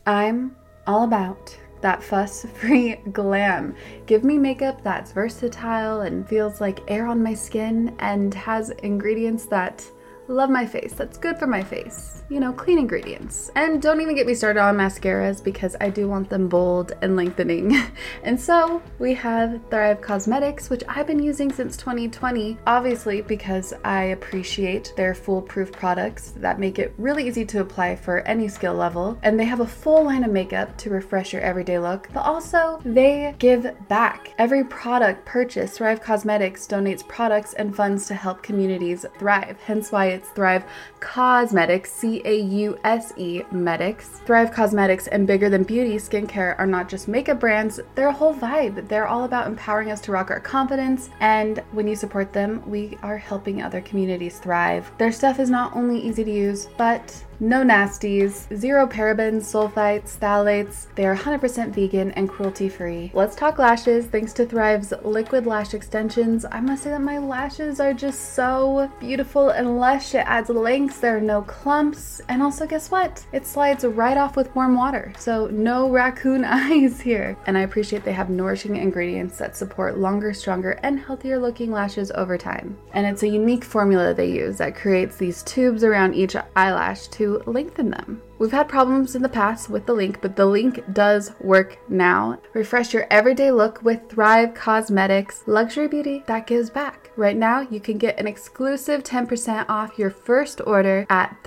I'm all about that fuss-free glam. Give me makeup that's versatile and feels like air on my skin and has ingredients that love my face, that's good for my face. You know, clean ingredients. And don't even get me started on mascaras because I do want them bold and lengthening. And so we have Thrive Causemetics, which I've been using since 2020, obviously because I appreciate their foolproof products that make it really easy to apply for any skill level. And they have a full line of makeup to refresh your everyday look, but also they give back. Every product purchased, Thrive Causemetics donates products and funds to help communities thrive, hence why it's Thrive Causemetics, C-A-U-S-E Medics. Thrive Causemetics and Bigger Than Beauty skincare are not just makeup brands, they're a whole vibe. They're all about empowering us to rock our confidence, and when you support them, we are helping other communities thrive. Their stuff is not only easy to use, but no nasties, zero parabens, sulfites, phthalates. They are 100% vegan and cruelty-free. Let's talk lashes. Thanks to Thrive's liquid lash extensions, I must say that my lashes are just so beautiful and lush. It adds lengths, there are no clumps, and also guess what? It slides right off with warm water, so no raccoon eyes here. And I appreciate they have nourishing ingredients that support longer, stronger, and healthier looking lashes over time. And it's a unique formula they use that creates these tubes around each eyelash to lengthen them. We've had problems in the past with the link, but the link does work now. Refresh your everyday look with Thrive Causemetics, luxury beauty that gives back. Right now, you can get an exclusive 10% off your first order at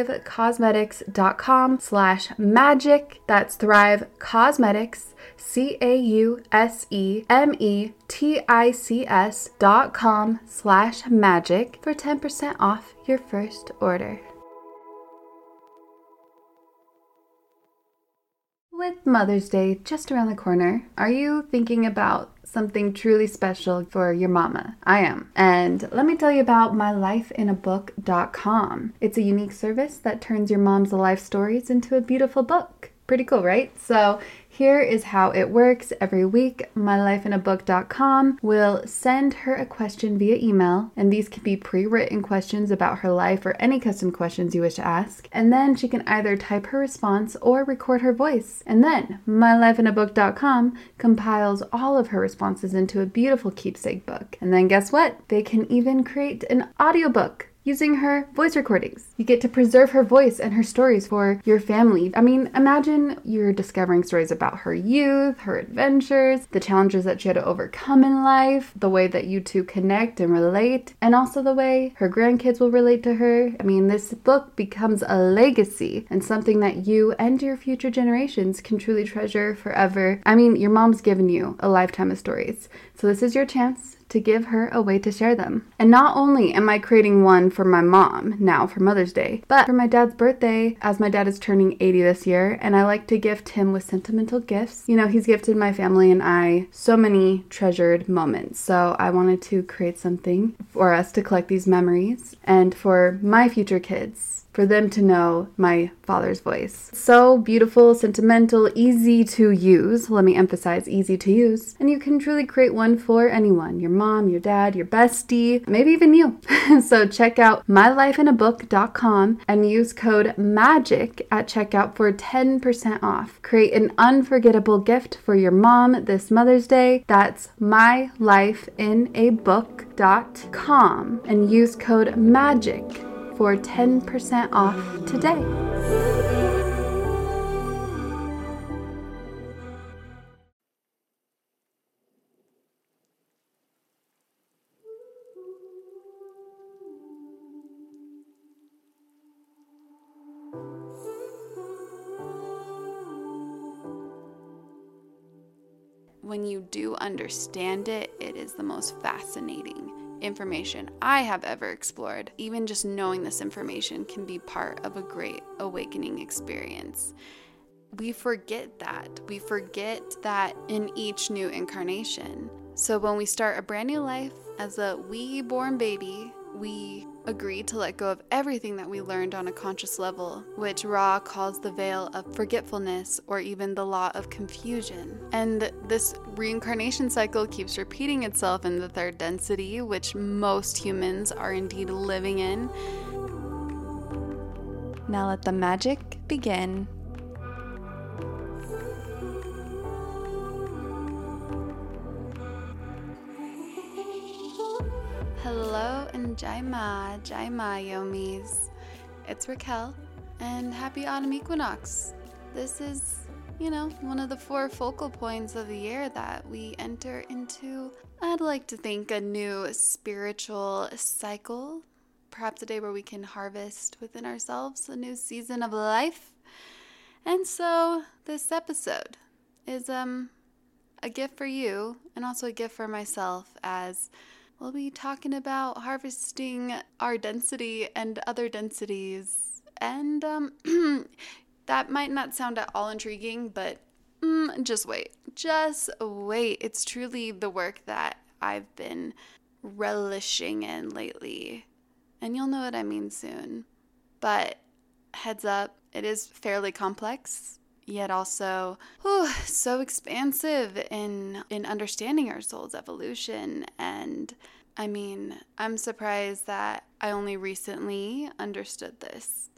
thrivecausemetics.com/magic. That's Thrive Causemetics, CAUSEMETICS.com/magic for 10% off your first order. With Mother's Day just around the corner, are you thinking about something truly special for your mama? I am. And let me tell you about mylifeinabook.com. It's a unique service that turns your mom's life stories into a beautiful book. Pretty cool, right? So here is how it works. Every week, mylifeinabook.com will send her a question via email, and these can be pre-written questions about her life or any custom questions you wish to ask. And then she can either type her response or record her voice. And then mylifeinabook.com compiles all of her responses into a beautiful keepsake book. And then guess what? They can even create an audiobook using her voice recordings. You get to preserve her voice and her stories for your family. I mean, imagine you're discovering stories about her youth, her adventures, the challenges that she had to overcome in life, the way that you two connect and relate, and also the way her grandkids will relate to her. I mean, this book becomes a legacy and something that you and your future generations can truly treasure forever. I mean, your mom's given you a lifetime of stories, so this is your chance to give her a way to share them. And not only am I creating one for my mom now for Mother's Day, but for my dad's birthday, as my dad is turning 80 this year, and I like to gift him with sentimental gifts. You know, he's gifted my family and I so many treasured moments. So I wanted to create something for us to collect these memories and for my future kids, for them to know my father's voice. So beautiful, sentimental, easy to use. Let me emphasize easy to use. And you can truly create one for anyone, your mom, your dad, your bestie, maybe even you. So check out mylifeinabook.com and use code MAGIC at checkout for 10% off. Create an unforgettable gift for your mom this Mother's Day. That's mylifeinabook.com and use code MAGIC for 10% off today. When you do understand it, it is the most fascinating information I have ever explored. Even just knowing this information can be part of a great awakening experience. We forget that. We forget that in each new incarnation. So when we start a brand new life as a wee-born baby, we agree to let go of everything that we learned on a conscious level, which Ra calls the veil of forgetfulness or even the law of confusion. And this reincarnation cycle keeps repeating itself in the third density, which most humans are indeed living in. Now let the magic begin. Hello and Jai Ma Yomis. It's Raquel and happy autumn equinox. This is, one of the 4 focal points of the year that we enter into, I'd like to think, a new spiritual cycle. Perhaps a day where we can harvest within ourselves a new season of life. And so this episode is a gift for you and also a gift for myself, as we'll be talking about harvesting our density and other densities. And that might not sound at all intriguing, but just wait. Just wait. It's truly the work that I've been relishing in lately. And you'll know what I mean soon. But heads up, it is fairly complex, yet also so expansive in understanding our soul's evolution. And I mean, I'm surprised that I only recently understood this.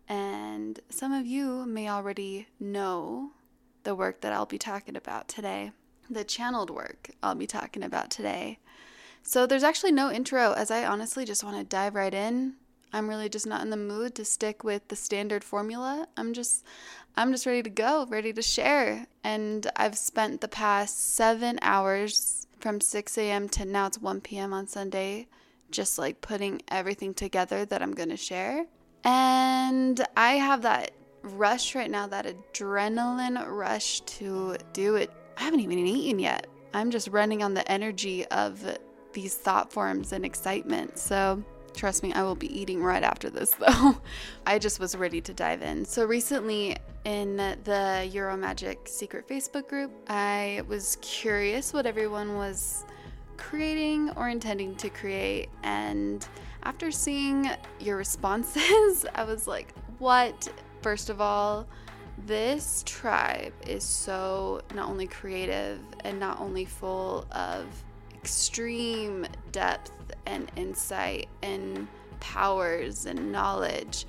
And some of you may already know the work that I'll be talking about today, the channeled work I'll be talking about today. So there's actually no intro, as I honestly just want to dive right in. I'm really just not in the mood to stick with the standard formula. I'm just ready to go, ready to share. And I've spent the past 7 hours from 6 a.m. to now it's 1 p.m. on Sunday, just like putting everything together that I'm going to share. And I have that rush right now, that adrenaline rush to do it. I haven't even eaten yet. I'm just running on the energy of these thought forms and excitement. So trust me, I will be eating right after this, though. I just was ready to dive in. So recently in the Euromagic secret Facebook group, I was curious what everyone was creating or intending to create. And after seeing your responses, I was like, what? First of all, this tribe is so not only creative and not only full of extreme depth and insight and powers and knowledge.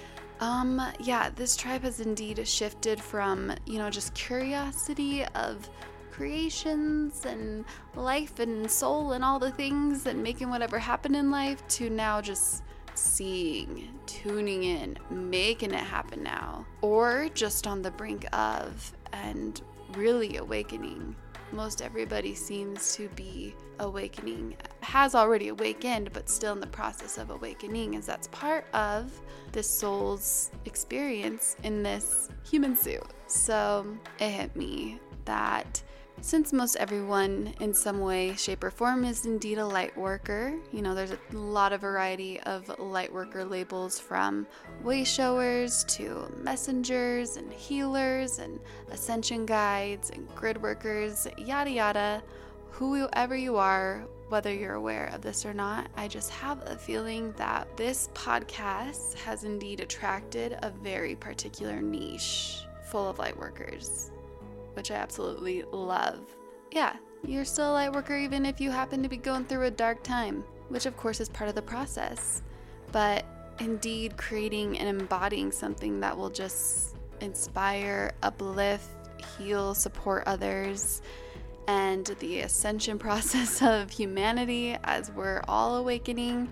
This tribe has indeed shifted from, just curiosity of creations and life and soul and all the things and making whatever happen in life, to now just seeing, tuning in, making it happen now, or just on the brink of and really awakening. Most everybody seems to be awakening, has already awakened, but still in the process of awakening, as that's part of this soul's experience in this human suit. So it hit me that since most everyone in some way, shape, or form is indeed a light worker, there's a lot of variety of light worker labels, from way showers to messengers and healers and ascension guides and grid workers, yada yada. Whoever you are, whether you're aware of this or not, I just have a feeling that this podcast has indeed attracted a very particular niche full of light workers, which I absolutely love. Yeah, you're still a light worker even if you happen to be going through a dark time, which of course is part of the process. But indeed creating and embodying something that will just inspire, uplift, heal, support others, and the ascension process of humanity as we're all awakening.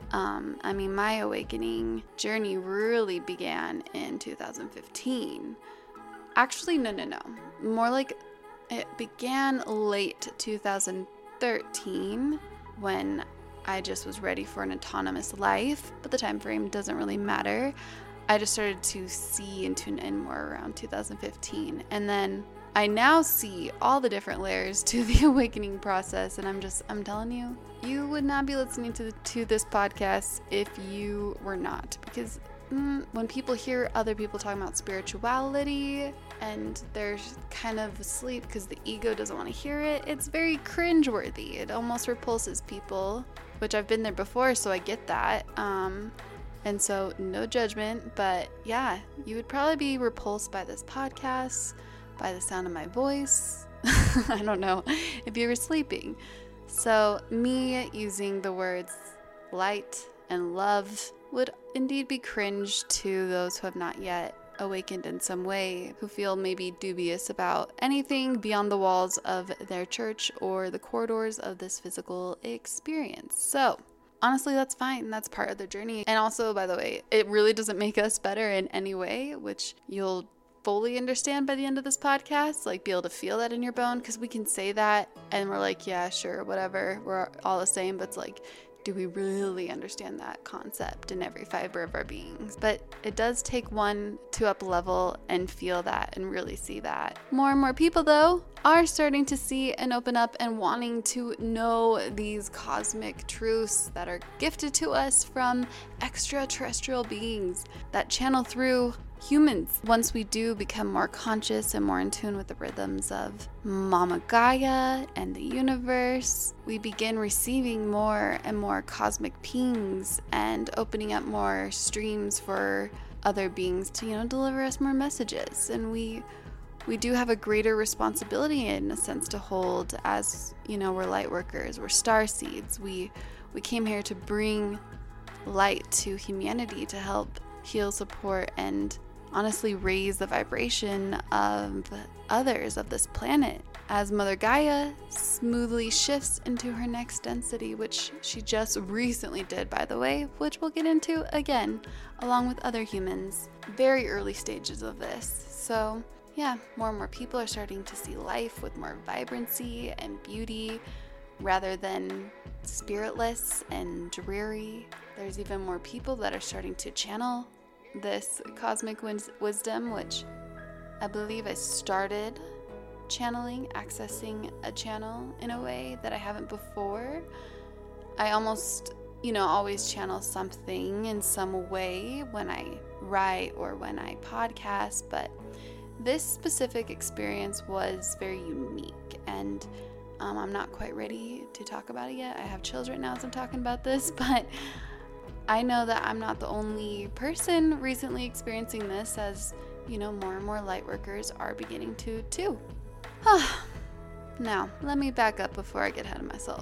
My awakening journey really began in 2015. Actually, no. More like it began late 2013 when I just was ready for an autonomous life, but the time frame doesn't really matter. I just started to see and tune in more around 2015. And then I now see all the different layers to the awakening process, and I'm telling you, you would not be listening to this podcast if you were not, because when people hear other people talking about spirituality and they're kind of asleep because the ego doesn't want to hear it, it's very cringeworthy. It almost repulses people, which I've been there before, so I get that. And so no judgment, but yeah, you would probably be repulsed by this podcast, by the sound of my voice. I don't know if you were sleeping. So me using the words light and love would indeed be cringe to those who have not yet awakened in some way, who feel maybe dubious about anything beyond the walls of their church or the corridors of this physical experience. So honestly, that's fine. That's part of the journey. And also, by the way, it really doesn't make us better in any way, which you'll fully understand by the end of this podcast, like be able to feel that in your bone, because we can say that and we're like, yeah, sure, whatever, we're all the same, but it's like, do we really understand that concept in every fiber of our beings? But it does take one to up level and feel that and really see that. More and more people, though, are starting to see and open up and wanting to know these cosmic truths that are gifted to us from extraterrestrial beings that channel through humans. Once we do become more conscious and more in tune with the rhythms of Mama Gaia and the universe, we begin receiving more and more cosmic pings and opening up more streams for other beings to, deliver us more messages. And we do have a greater responsibility in a sense to hold as, we're light workers, we're star seeds. We came here to bring light to humanity, to help heal, support, and honestly raise the vibration of others of this planet as Mother Gaia smoothly shifts into her next density, which she just recently did, by the way, which we'll get into again along with other humans. Very early stages of this. So yeah, more and more people are starting to see life with more vibrancy and beauty rather than spiritless and dreary. There's even more people that are starting to channel this cosmic wisdom, which I believe I started channeling, accessing a channel in a way that I haven't before. I almost, always channel something in some way when I write or when I podcast, but this specific experience was very unique, and I'm not quite ready to talk about it yet. I have chills right now as I'm talking about this, but I know that I'm not the only person recently experiencing this, as, more and more light workers are beginning to too. Now, let me back up before I get ahead of myself.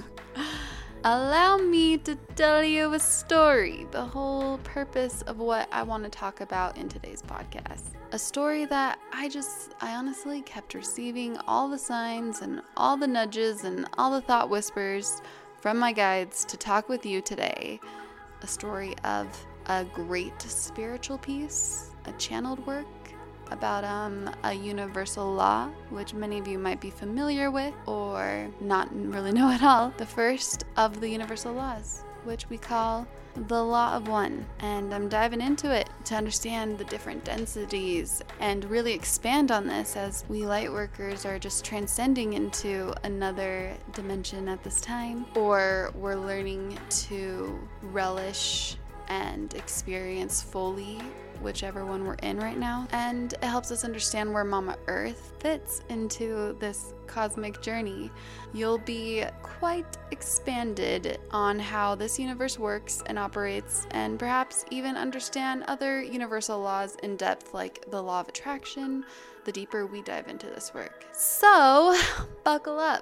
Allow me to tell you a story, the whole purpose of what I want to talk about in today's podcast. A story that I honestly kept receiving all the signs and all the nudges and all the thought whispers from my guides to talk with you today. A story of a great spiritual piece, a channeled work about a universal law, which many of you might be familiar with or not really know at all. The first of the universal laws, which we call the Law of One. And I'm diving into it to understand the different densities and really expand on this, as we light workers are just transcending into another dimension at this time, or we're learning to relish and experience fully whichever one we're in right now. And it helps us understand where Mama Earth fits into this cosmic journey. You'll be quite expanded on how this universe works and operates, and perhaps even understand other universal laws in depth, like the law of attraction, the deeper we dive into this work. So, buckle up.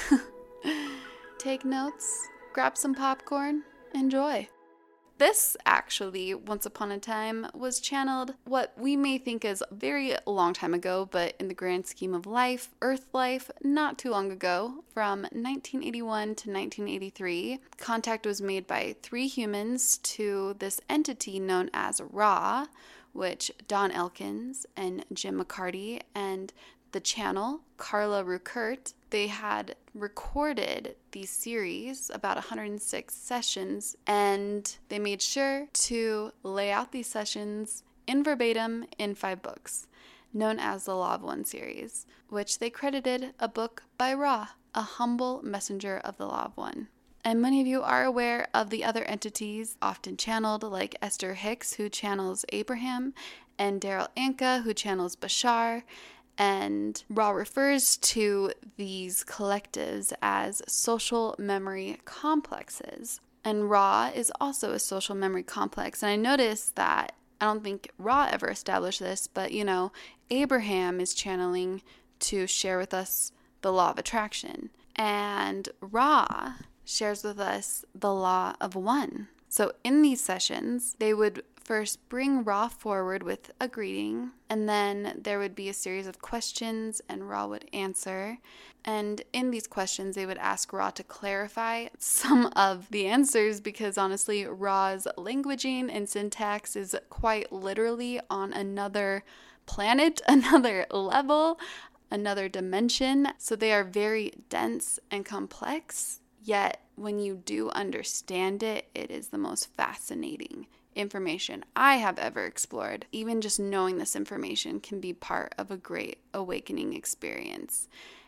Take notes, grab some popcorn, enjoy. This actually, once upon a time, was channeled what we may think is a very long time ago, but in the grand scheme of life, Earth life, not too long ago, from 1981 to 1983, contact was made by 3 humans to this entity known as Ra, which Don Elkins and Jim McCarty and the channel, Carla Ruckert, they had recorded these series, about 106 sessions, and they made sure to lay out these sessions in verbatim in 5 books, known as the Law of One series, which they credited a book by Ra, a humble messenger of the Law of One. And many of you are aware of the other entities often channeled, like Esther Hicks, who channels Abraham, and Daryl Anka, who channels Bashar. And Ra refers to these collectives as social memory complexes. And Ra is also a social memory complex. And I noticed that, I don't think Ra ever established this, but Abraham is channeling to share with us the law of attraction. And Ra shares with us the law of one. So in these sessions, they would first bring Ra forward with a greeting, and then there would be a series of questions and Ra would answer. And in these questions, they would ask Ra to clarify some of the answers because honestly, Ra's languaging and syntax is quite literally on another planet, another level, another dimension. So they are very dense and complex, yet when you do understand it, it is the most fascinating information I have ever explored. Even just knowing this information can be part of a great awakening experience.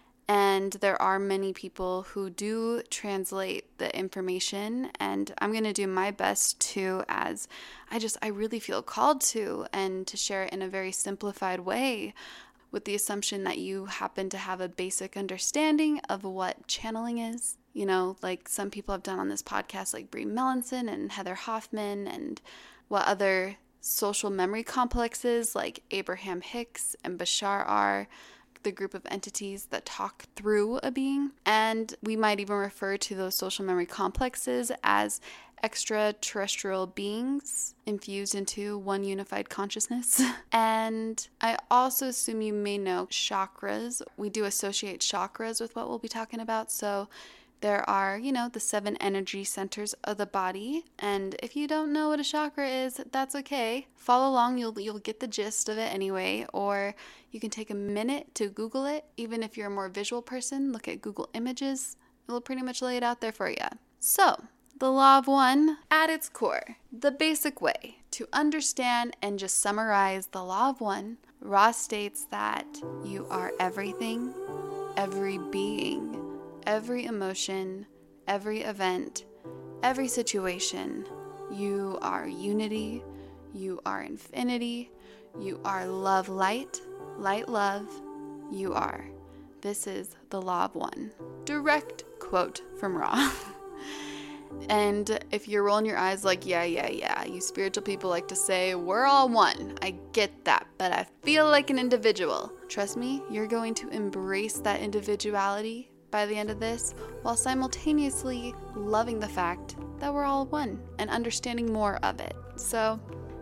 And there are many people who do translate the information, and I'm going to do my best to, as I really feel called to, and to share it in a very simplified way, with the assumption that you happen to have a basic understanding of what channeling is. You know, like some people have done on this podcast, like Brie Melanson and Heather Hoffman, and what other social memory complexes like Abraham Hicks and Bashar are, the group of entities that talk through a being. And we might even refer to those social memory complexes as extraterrestrial beings infused into one unified consciousness. And I also assume you may know chakras. We do associate chakras with what we'll be talking about. So there are, the 7 energy centers of the body. And if you don't know what a chakra is, that's okay. Follow along, you'll get the gist of it anyway. Or you can take a minute to Google it. Even if you're a more visual person, look at Google Images. It'll pretty much lay it out there for you. So, the Law of One, at its core, the basic way to understand and just summarize the Law of One, Ra states that you are everything, every being, every emotion, every event, every situation. You are unity, you are infinity, you are love light, light love, you are. This is the Law of One. Direct quote from Ra. And if you're rolling your eyes like, yeah, you spiritual people like to say, we're all one. I get that, but I feel like an individual. Trust me, you're going to embrace that individuality by the end of this, while simultaneously loving the fact that we're all one and understanding more of it. So,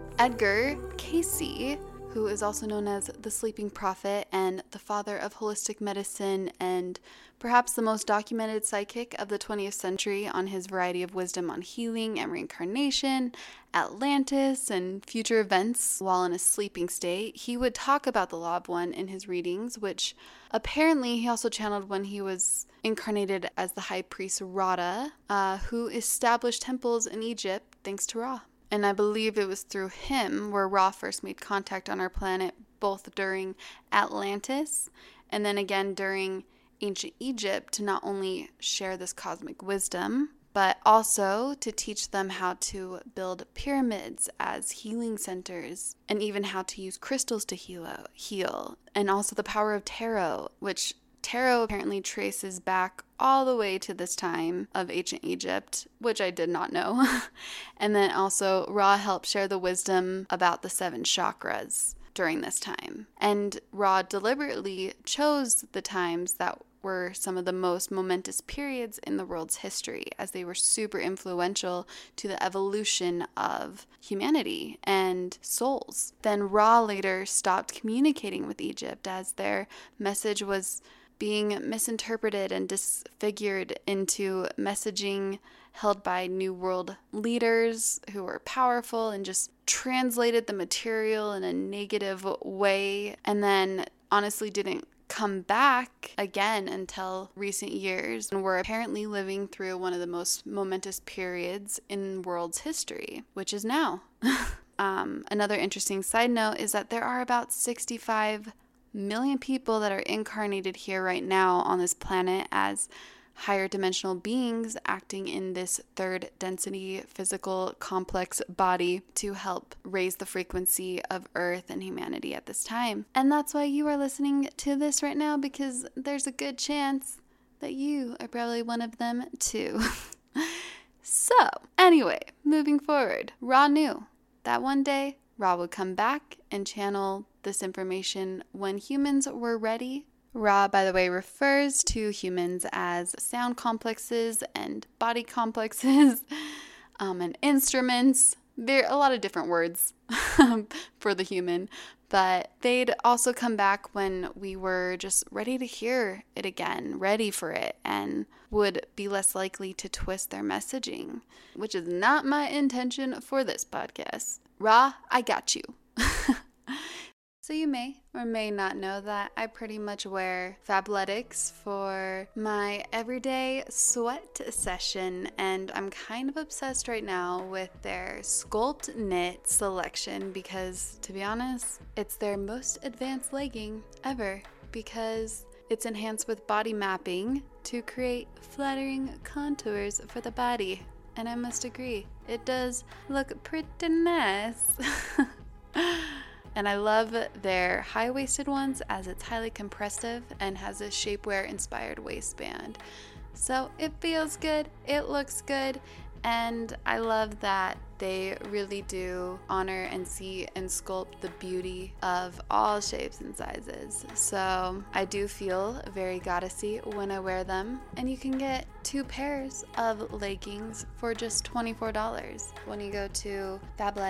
Edgar Cayce, who is also known as the Sleeping Prophet and the father of holistic medicine and perhaps the most documented psychic of the 20th century on his variety of wisdom on healing and reincarnation, Atlantis, and future events while in a sleeping state, he would talk about the Law of One in his readings, which apparently he also channeled when he was incarnated as the high priest Rada, who established temples in Egypt thanks to Ra. And I believe it was through him where Ra first made contact on our planet, both during Atlantis and then again during ancient Egypt, to not only share this cosmic wisdom, but also to teach them how to build pyramids as healing centers, and even how to use crystals to heal, and also the power of tarot, which tarot apparently traces back all the way to this time of ancient Egypt, which I did not know. And then also Ra helped share the wisdom about the 7 chakras during this time. And Ra deliberately chose the times that were some of the most momentous periods in the world's history, as they were super influential to the evolution of humanity and souls. Then Ra later stopped communicating with Egypt as their message was being misinterpreted and disfigured into messaging held by New World leaders who were powerful and just translated the material in a negative way, and then honestly didn't come back again until recent years, and we're apparently living through one of the most momentous periods in world's history, which is now. Another interesting side note is that there are about 65 million people that are incarnated here right now on this planet as higher dimensional beings acting in this 3rd density physical complex body to help raise the frequency of Earth and humanity at this time. And that's why you are listening to this right now, because there's a good chance that you are probably one of them too. So, anyway, moving forward, Ra knew that one day Ra would come back and channel this information when humans were ready. Ra, by the way, refers to humans as sound complexes and body complexes and instruments, There are a lot of different words for the human, but they'd also come back when we were just ready to hear it again, ready for it, and would be less likely to twist their messaging, which is not my intention for this podcast. Ra, I got you. So you may or may not know that I pretty much wear Fabletics for my everyday sweat session, and I'm kind of obsessed right now with their Sculpt Knit selection because, to be honest, it's their most advanced legging ever because it's enhanced with body mapping to create flattering contours for the body. And I must agree, it does look pretty nice. And I love their high-waisted ones as it's highly compressive and has a shapewear-inspired waistband. So it feels good, it looks good, and I love that they really do honor and see and sculpt the beauty of all shapes and sizes. So I do feel very goddessy when I wear them, and you can get 2 pairs of leggings for just $24 when you go to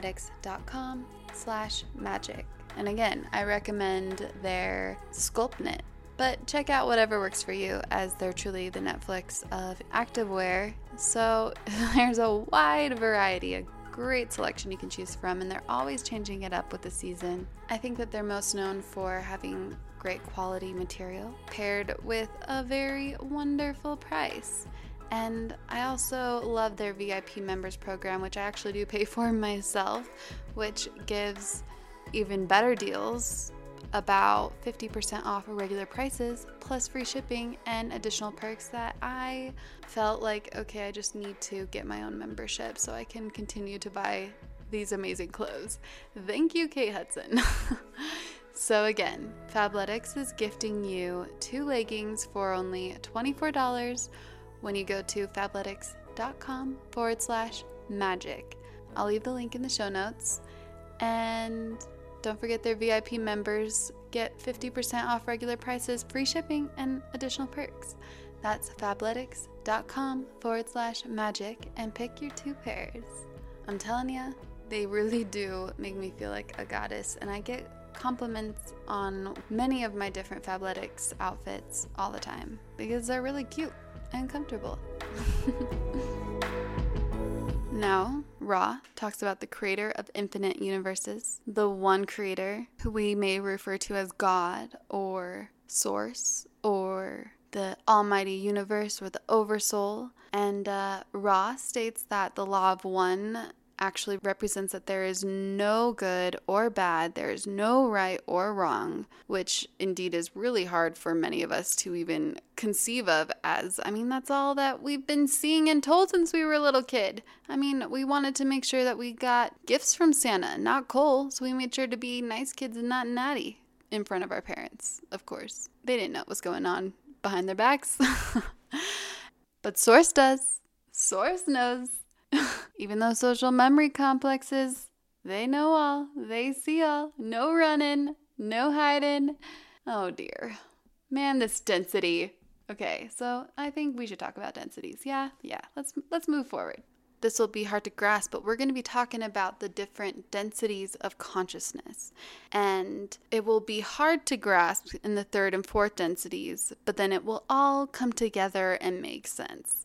fabletics.com/magic. And again, I recommend their Sculpt Knit, but check out whatever works for you, as they're truly the Netflix of activewear. So there's a wide variety, a great selection you can choose from, and they're always changing it up with the season. I think that they're most known for having great quality material paired with a very wonderful price. And I also love their VIP members program, which I actually do pay for myself, which gives even better deals, about 50% off of regular prices, plus free shipping and additional perks that I felt like, okay, I just need to get my own membership so I can continue to buy these amazing clothes. Thank you, Kate Hudson. So again, Fabletics is gifting you 2 leggings for only $24 when you go to fabletics.com/magic. I'll leave the link in the show notes. And don't forget, their VIP members get 50% off regular prices, free shipping, and additional perks. That's fabletics.com/magic and pick your 2 pairs. I'm telling ya, they really do make me feel like a goddess, and I get compliments on many of my different Fabletics outfits all the time because they're really cute and comfortable. Now, Ra talks about the creator of infinite universes, the one creator who we may refer to as God or Source or the almighty universe or the oversoul. And Ra states that the law of one actually represents that there is no good or bad, there is no right or wrong, which indeed is really hard for many of us to even conceive of, as, I mean, that's all that we've been seeing and told since we were a little kid. I mean, we wanted to make sure that we got gifts from Santa, not coal, so we made sure to be nice kids and not naughty in front of our parents, of course. They didn't know what was going on behind their backs. But Source does. Source knows. Even though social memory complexes, they know all, they see all, no running, no hiding. Oh dear. Man, this density. Okay, so I think we should talk about densities. Yeah, let's move forward. This will be hard to grasp, but we're going to be talking about the different densities of consciousness. And it will be hard to grasp in the 3rd and 4th densities, but then it will all come together and make sense.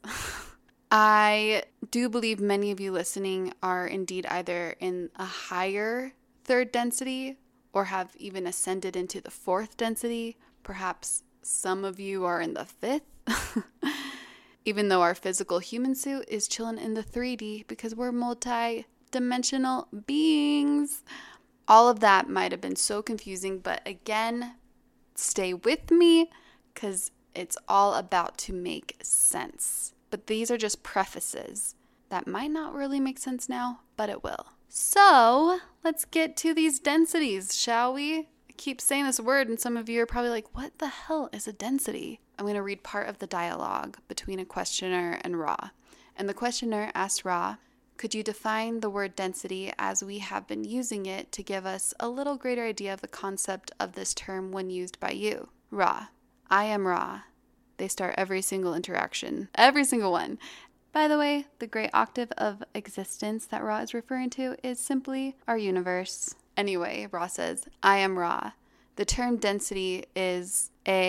I do believe many of you listening are indeed either in a higher 3rd density or have even ascended into the 4th density. Perhaps some of you are in the 5th, even though our physical human suit is chilling in the 3D because we're multi-dimensional beings. All of that might have been so confusing, but again, stay with me because it's all about to make sense. But these are just prefaces that might not really make sense now, but it will. So let's get to these densities, shall we? I keep saying this word, and some of you are probably like, what the hell is a density? I'm going to read part of the dialogue between a questioner and Ra. And the questioner asked Ra, could you define the word density as we have been using it to give us a little greater idea of the concept of this term when used by you? Ra, I am Ra. They start every single interaction, every single one. By the way, the gray octave of existence that Ra is referring to is simply our universe. Anyway, Ra says, I am Ra. The term density is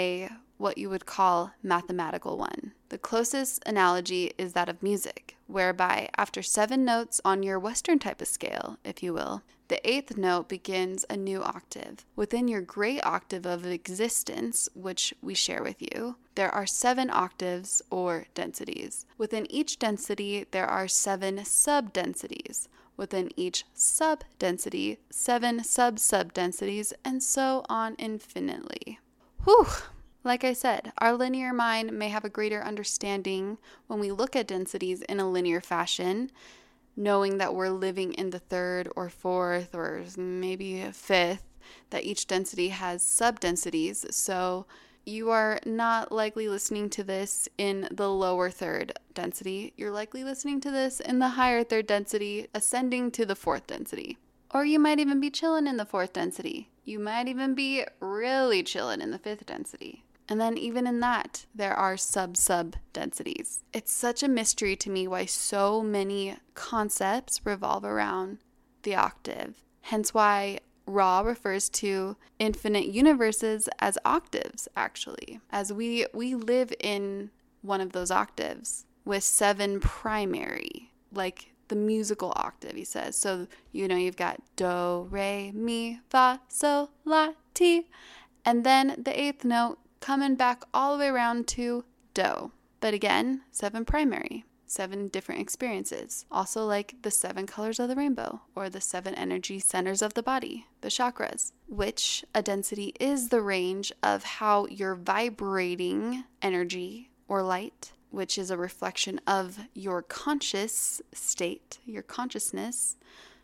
what you would call mathematical one. The closest analogy is that of music, whereby after 7 notes on your Western type of scale, if you will, the 8th note begins a new octave. Within your gray octave of existence, which we share with you, there are 7 octaves or densities. Within each density, there are 7 sub-densities. Within each sub-density, 7 sub-sub-densities, and so on infinitely. Whew! Like I said, our linear mind may have a greater understanding when we look at densities in a linear fashion, knowing that we're living in the 3rd or 4th or maybe 5th, that each density has sub-densities. So you are not likely listening to this in the lower 3rd density. You're likely listening to this in the higher 3rd density, ascending to the 4th density. Or you might even be chilling in the 4th density. You might even be really chilling in the 5th density. And then even in that, there are sub-densities. It's such a mystery to me why so many concepts revolve around the octave. Hence why Ra refers to infinite universes as octaves, actually, as we live in one of those octaves with 7 primary, like the musical octave, he says. So, you've got do, re, mi, fa, sol, la, ti, and then the 8th note coming back all the way around to do. But again, 7 primary, 7 different experiences. Also like the 7 colors of the rainbow or the 7 energy centers of the body, the chakras, which a density is the range of how you're vibrating energy or light, which is a reflection of your conscious state, your consciousness.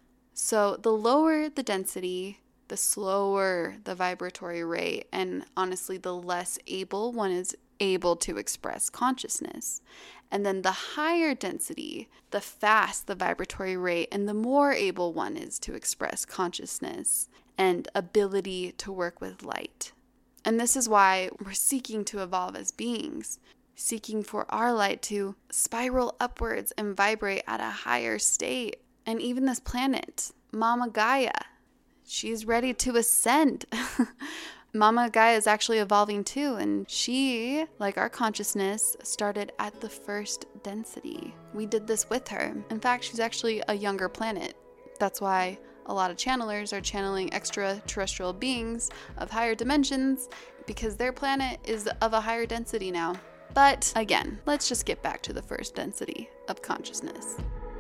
So the lower the density, the slower the vibratory rate, and honestly, the less able one is able to express consciousness. And then the higher density, the fast the vibratory rate, and the more able one is to express consciousness and ability to work with light. And this is why we're seeking to evolve as beings, seeking for our light to spiral upwards and vibrate at a higher state. And even this planet, Mama Gaia, she's ready to ascend. Mama Gaia is actually evolving too, and she, like our consciousness, started at the 1st density. We did this with her. In fact, she's actually a younger planet. That's why a lot of channelers are channeling extraterrestrial beings of higher dimensions, because their planet is of a higher density now. But again, let's just get back to the 1st density of consciousness.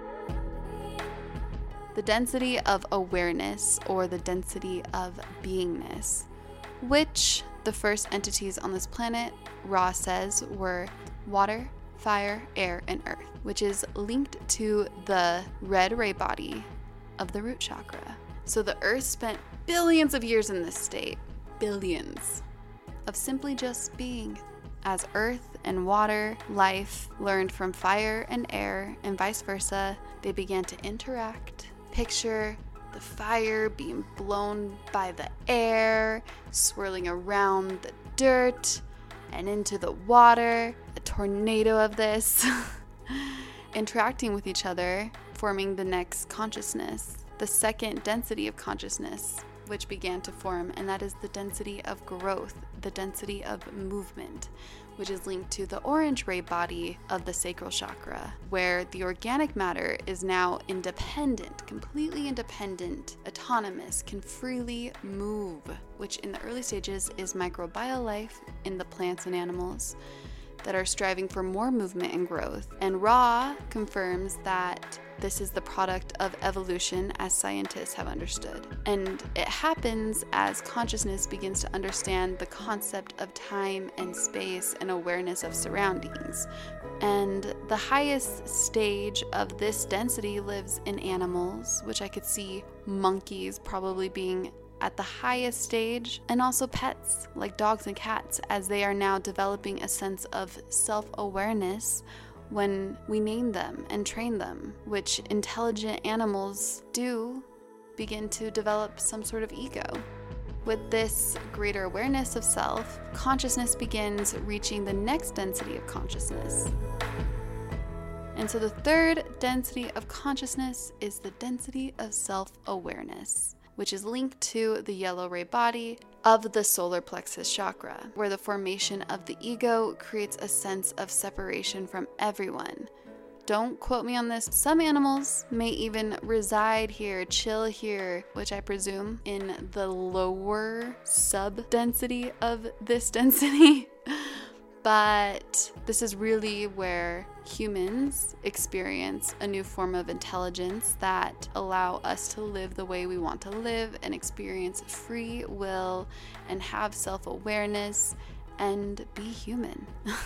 The density of awareness, or the density of beingness, which the first entities on this planet, Ra says, were water, fire, air, and earth, which is linked to the red ray body of the root chakra. So the earth spent billions of years in this state, billions, of simply just being. As earth and water, life, learned from fire and air, and vice versa, they began to interact. Picture the fire being blown by the air, swirling around the dirt and into the water, a tornado of this, interacting with each other, forming the next consciousness, the 2nd density of consciousness, which began to form, and that is the density of growth, the density of movement, which is linked to the orange ray body of the sacral chakra, where the organic matter is now independent, completely independent, autonomous, can freely move, which in the early stages is microbial life in the plants and animals that are striving for more movement and growth. And Ra confirms that this is the product of evolution as scientists have understood. And it happens as consciousness begins to understand the concept of time and space and awareness of surroundings. And the highest stage of this density lives in animals, which I could see monkeys probably being at the highest stage, and also pets like dogs and cats, as they are now developing a sense of self-awareness when we name them and train them, which intelligent animals do begin to develop some sort of ego. With this greater awareness of self, consciousness begins reaching the next density of consciousness. And so the third density of consciousness is the density of self-awareness, which is linked to the yellow ray body of the solar plexus chakra, where the formation of the ego creates a sense of separation from everyone. Don't quote me on this. Some animals may even reside here, chill here, which I presume in the lower sub-density of this density. But this is really where humans experience a new form of intelligence that allow us to live the way we want to live and experience free will and have self-awareness and be human.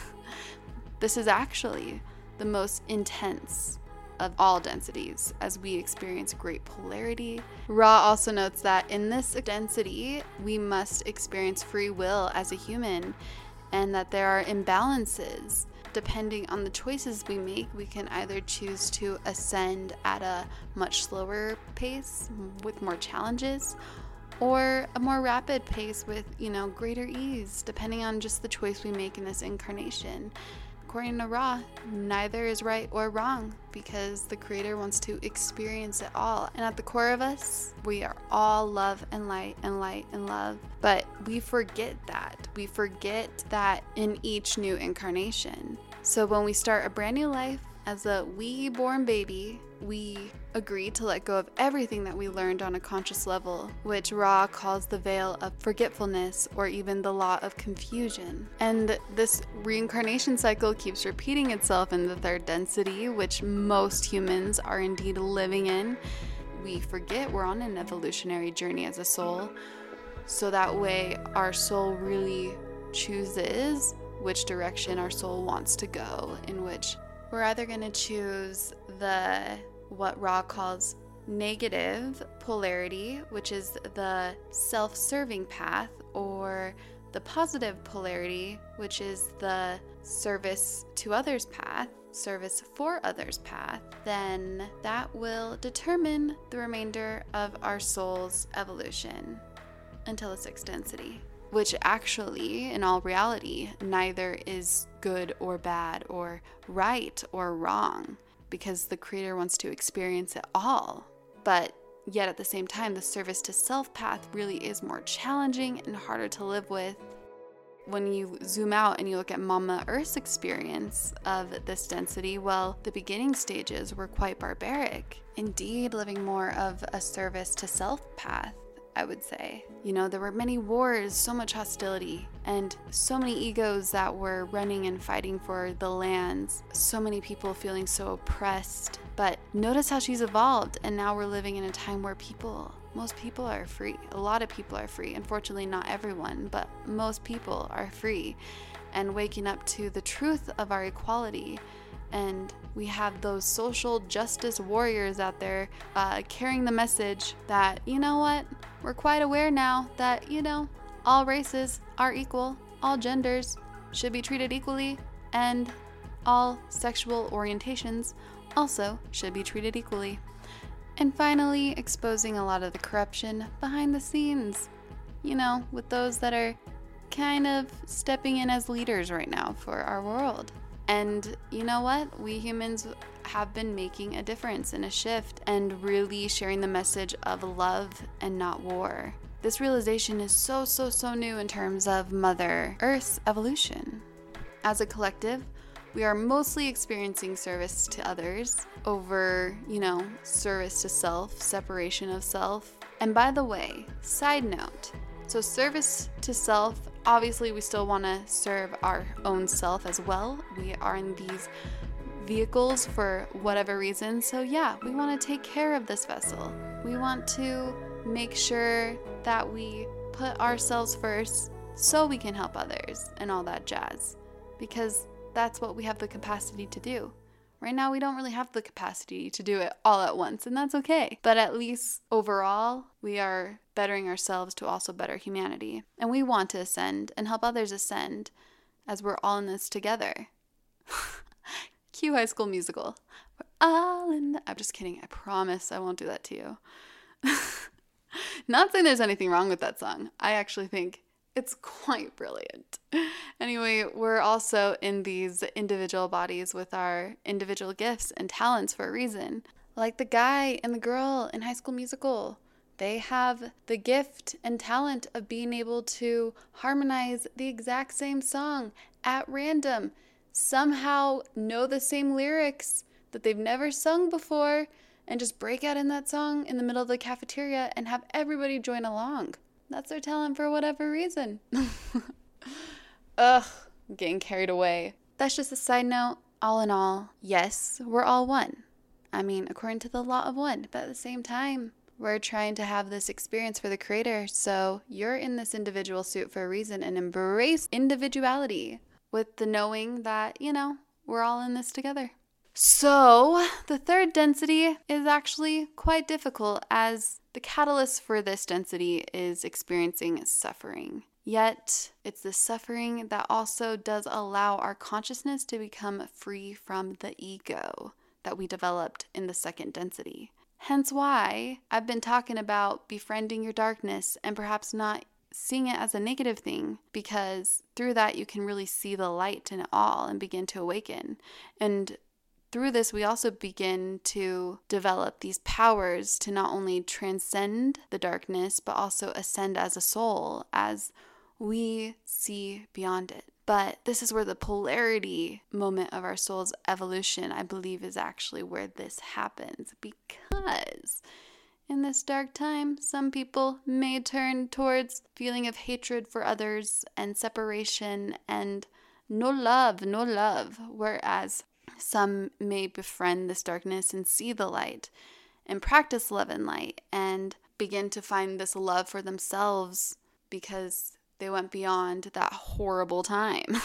This is actually the most intense of all densities as we experience great polarity. Ra also notes that in this density, we must experience free will as a human, and that there are imbalances. Depending on the choices we make, we can either choose to ascend at a much slower pace with more challenges, or a more rapid pace with, greater ease, depending on just the choice we make in this incarnation. According to Ra, neither is right or wrong because the Creator wants to experience it all. And at the core of us, we are all love and light and light and love. But we forget that. We forget that in each new incarnation. So when we start a brand new life as a wee-born baby, we agree to let go of everything that we learned on a conscious level, which Ra calls the veil of forgetfulness or even the law of confusion. And this reincarnation cycle keeps repeating itself in the third density, which most humans are indeed living in. We forget we're on an evolutionary journey as a soul, so that way our soul really chooses which direction our soul wants to go, in which we're either going to choose what Ra calls negative polarity, which is the self-serving path, or the positive polarity, which is the service to others path, service for others path. Then that will determine the remainder of our soul's evolution until the sixth density, which actually, in all reality, neither is good or bad or right or wrong, because the Creator wants to experience it all. But yet at the same time, the service to self path really is more challenging and harder to live with. When you zoom out and you look at Mama Earth's experience of this density, well, the beginning stages were quite barbaric. Indeed, living more of a service to self path, I would say. There were many wars, so much hostility, and so many egos that were running and fighting for the lands. So many people feeling so oppressed. But notice how she's evolved, and now we're living in a time where most people are free. A lot of people are free. Unfortunately, not everyone, but most people are free and waking up to the truth of our equality. And we have those social justice warriors out there carrying the message that, we're quite aware now that, all races are equal, all genders should be treated equally, and all sexual orientations also should be treated equally. And finally, exposing a lot of the corruption behind the scenes, with those that are kind of stepping in as leaders right now for our world. And you know what? We humans have been making a difference and a shift and really sharing the message of love and not war. This realization is so new in terms of Mother Earth's evolution. As a collective, we are mostly experiencing service to others over, service to self, separation of self. And by the way, side note, so service to self, obviously we still want to serve our own self as well. We are in these vehicles for whatever reason. So yeah, we want to take care of this vessel. We want to make sure that we put ourselves first so we can help others and all that jazz, because that's what we have the capacity to do. Right now, we don't really have the capacity to do it all at once, and that's okay. But at least overall, we are bettering ourselves to also better humanity. And we want to ascend and help others ascend as we're all in this together. Cue High School Musical. We're all in I'm just kidding. I promise I won't do that to you. Not saying there's anything wrong with that song. I actually think It's quite brilliant. Anyway, we're also in these individual bodies with our individual gifts and talents for a reason. Like the guy and the girl in High School Musical. They have the gift and talent of being able to harmonize the exact same song at random, somehow know the same lyrics that they've never sung before, and just break out in that song in the middle of the cafeteria and have everybody join along. That's their talent for whatever reason. Ugh, getting carried away. That's just a side note. All in all, yes, we're all one. I mean, according to the law of one, but at the same time, we're trying to have this experience for the creator. So you're in this individual suit for a reason, and embrace individuality with the knowing that, we're all in this together. So the third density is actually quite difficult, as the catalyst for this density is experiencing suffering. Yet it's the suffering that also does allow our consciousness to become free from the ego that we developed in the second density. Hence why I've been talking about befriending your darkness and perhaps not seeing it as a negative thing, because through that you can really see the light in it all and begin to awaken. And through this, we also begin to develop these powers to not only transcend the darkness, but also ascend as a soul as we see beyond it. But this is where the polarity moment of our soul's evolution, I believe, is actually where this happens. Because in this dark time, some people may turn towards feeling of hatred for others and separation and no love, whereas some may befriend this darkness and see the light and practice love and light and begin to find this love for themselves because they went beyond that horrible time.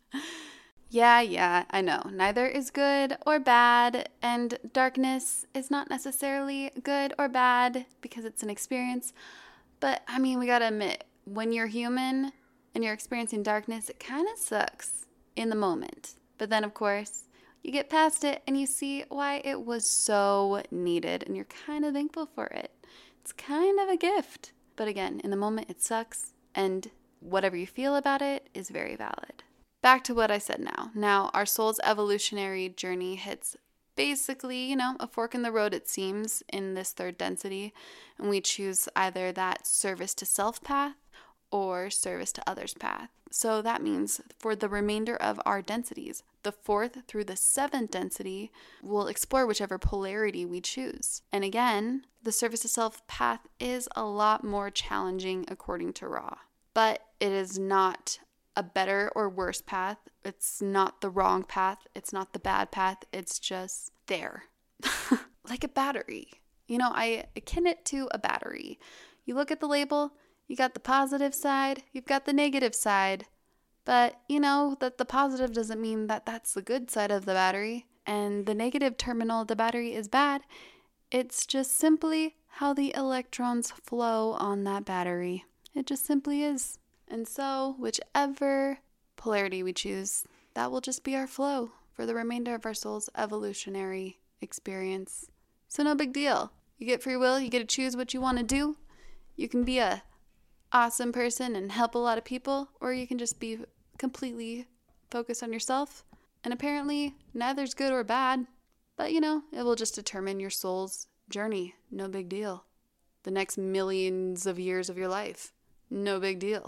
Yeah, I know. Neither is good or bad, and darkness is not necessarily good or bad because it's an experience. But, I mean, we gotta admit, when you're human and you're experiencing darkness, it kind of sucks in the moment. But then, of course, you get past it and you see why it was so needed, and you're kind of thankful for it. It's kind of a gift. But again, in the moment, it sucks, and whatever you feel about it is very valid. Back to what I said now. Now, our soul's evolutionary journey hits basically, a fork in the road, it seems, in this third density. And we choose either that service to self path or service to others path. So that means for the remainder of our densities, the fourth through the seventh density, we'll explore whichever polarity we choose. And again, the service to self path is a lot more challenging according to Ra. But it is not a better or worse path. It's not the wrong path. It's not the bad path. It's just there. Like a battery. I akin it to a battery. You look at the label, you got the positive side, you've got the negative side. But that the positive doesn't mean that that's the good side of the battery. And the negative terminal of the battery is bad. It's just simply how the electrons flow on that battery. It just simply is. And so, whichever polarity we choose, that will just be our flow for the remainder of our soul's evolutionary experience. So no big deal. You get free will, you get to choose what you want to do. You can be a awesome person and help a lot of people, or you can just be completely focused on yourself. And apparently, neither's good or bad, but it will just determine your soul's journey. No big deal. The next millions of years of your life. No big deal.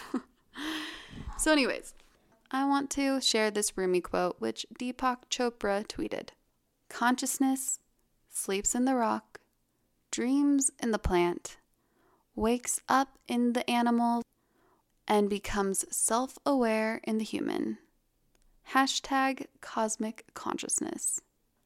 So anyways, I want to share this Rumi quote, which Deepak Chopra tweeted. Consciousness sleeps in the rock, dreams in the plant, wakes up in the animal, and becomes self-aware in the human. Hashtag cosmic consciousness.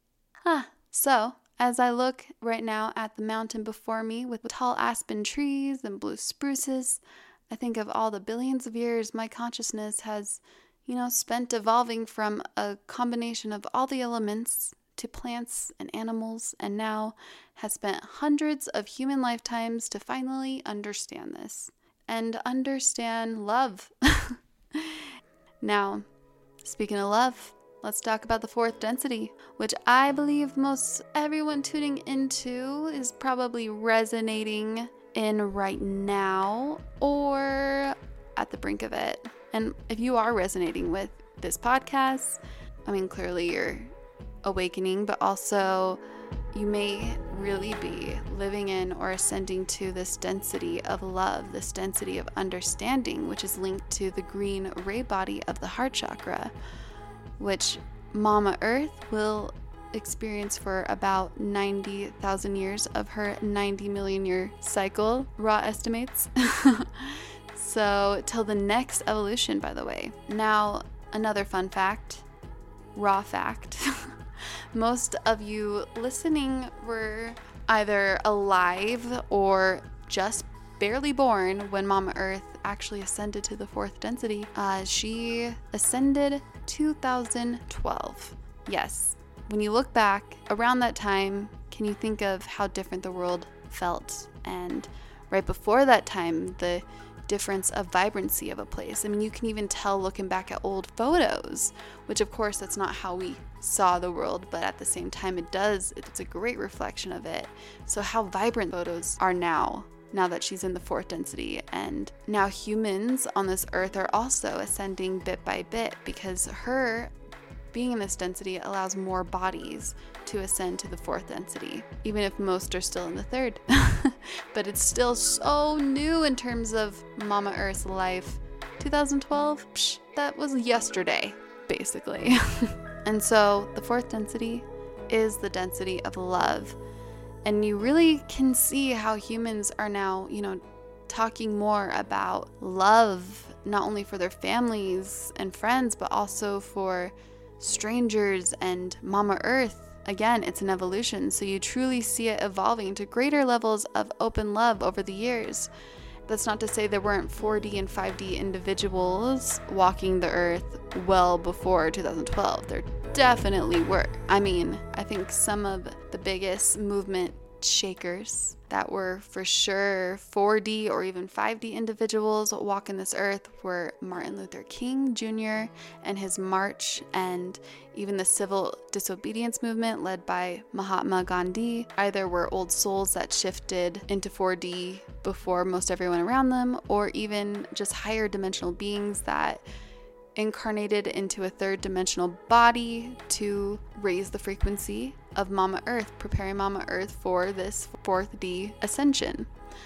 So as I look right now at the mountain before me with tall aspen trees and blue spruces, I think of all the billions of years my consciousness has, spent evolving from a combination of all the elements to plants and animals, and now has spent hundreds of human lifetimes to finally understand this and understand love. Now, speaking of love, let's talk about the fourth density, which I believe most everyone tuning into is probably resonating in right now, or at the brink of it. And if you are resonating with this podcast, I mean, clearly you're awakening, but also you may really be living in or ascending to this density of love, this density of understanding, which is linked to the green ray body of the heart chakra, which Mama Earth will experience for about 90,000 years of her 90 million year cycle, raw estimates. So till the next evolution, by the way. Now, another fun fact, raw fact. Most of you listening were either alive or just barely born when Mama Earth actually ascended to the fourth density. She ascended 2012. Yes. When you look back around that time, can you think of how different the world felt? And right before that time, the difference of vibrancy of a place. I mean, you can even tell looking back at old photos, which of course that's not how we saw the world, but at the same time it's a great reflection of it. So how vibrant photos are now that she's in the fourth density. And now humans on this earth are also ascending bit by bit, because her being in this density allows more bodies to ascend to the fourth density, even if most are still in the third. But it's still so new in terms of Mama Earth's life. 2012, that was yesterday, basically. And so the fourth density is the density of love. And you really can see how humans are now, talking more about love, not only for their families and friends, but also for strangers and Mama Earth. Again, it's an evolution, so you truly see it evolving to greater levels of open love over the years. That's not to say there weren't 4D and 5D individuals walking the earth well before 2012. There definitely were. I mean, I think some of the biggest movement shakers that were for sure 4D or even 5D individuals walking this earth were Martin Luther King Jr. and his march, and even the civil disobedience movement led by Mahatma Gandhi. Either were old souls that shifted into 4D before most everyone around them, or even just higher dimensional beings that incarnated into a third dimensional body to raise the frequency of Mama Earth, preparing Mama Earth for this 4D ascension.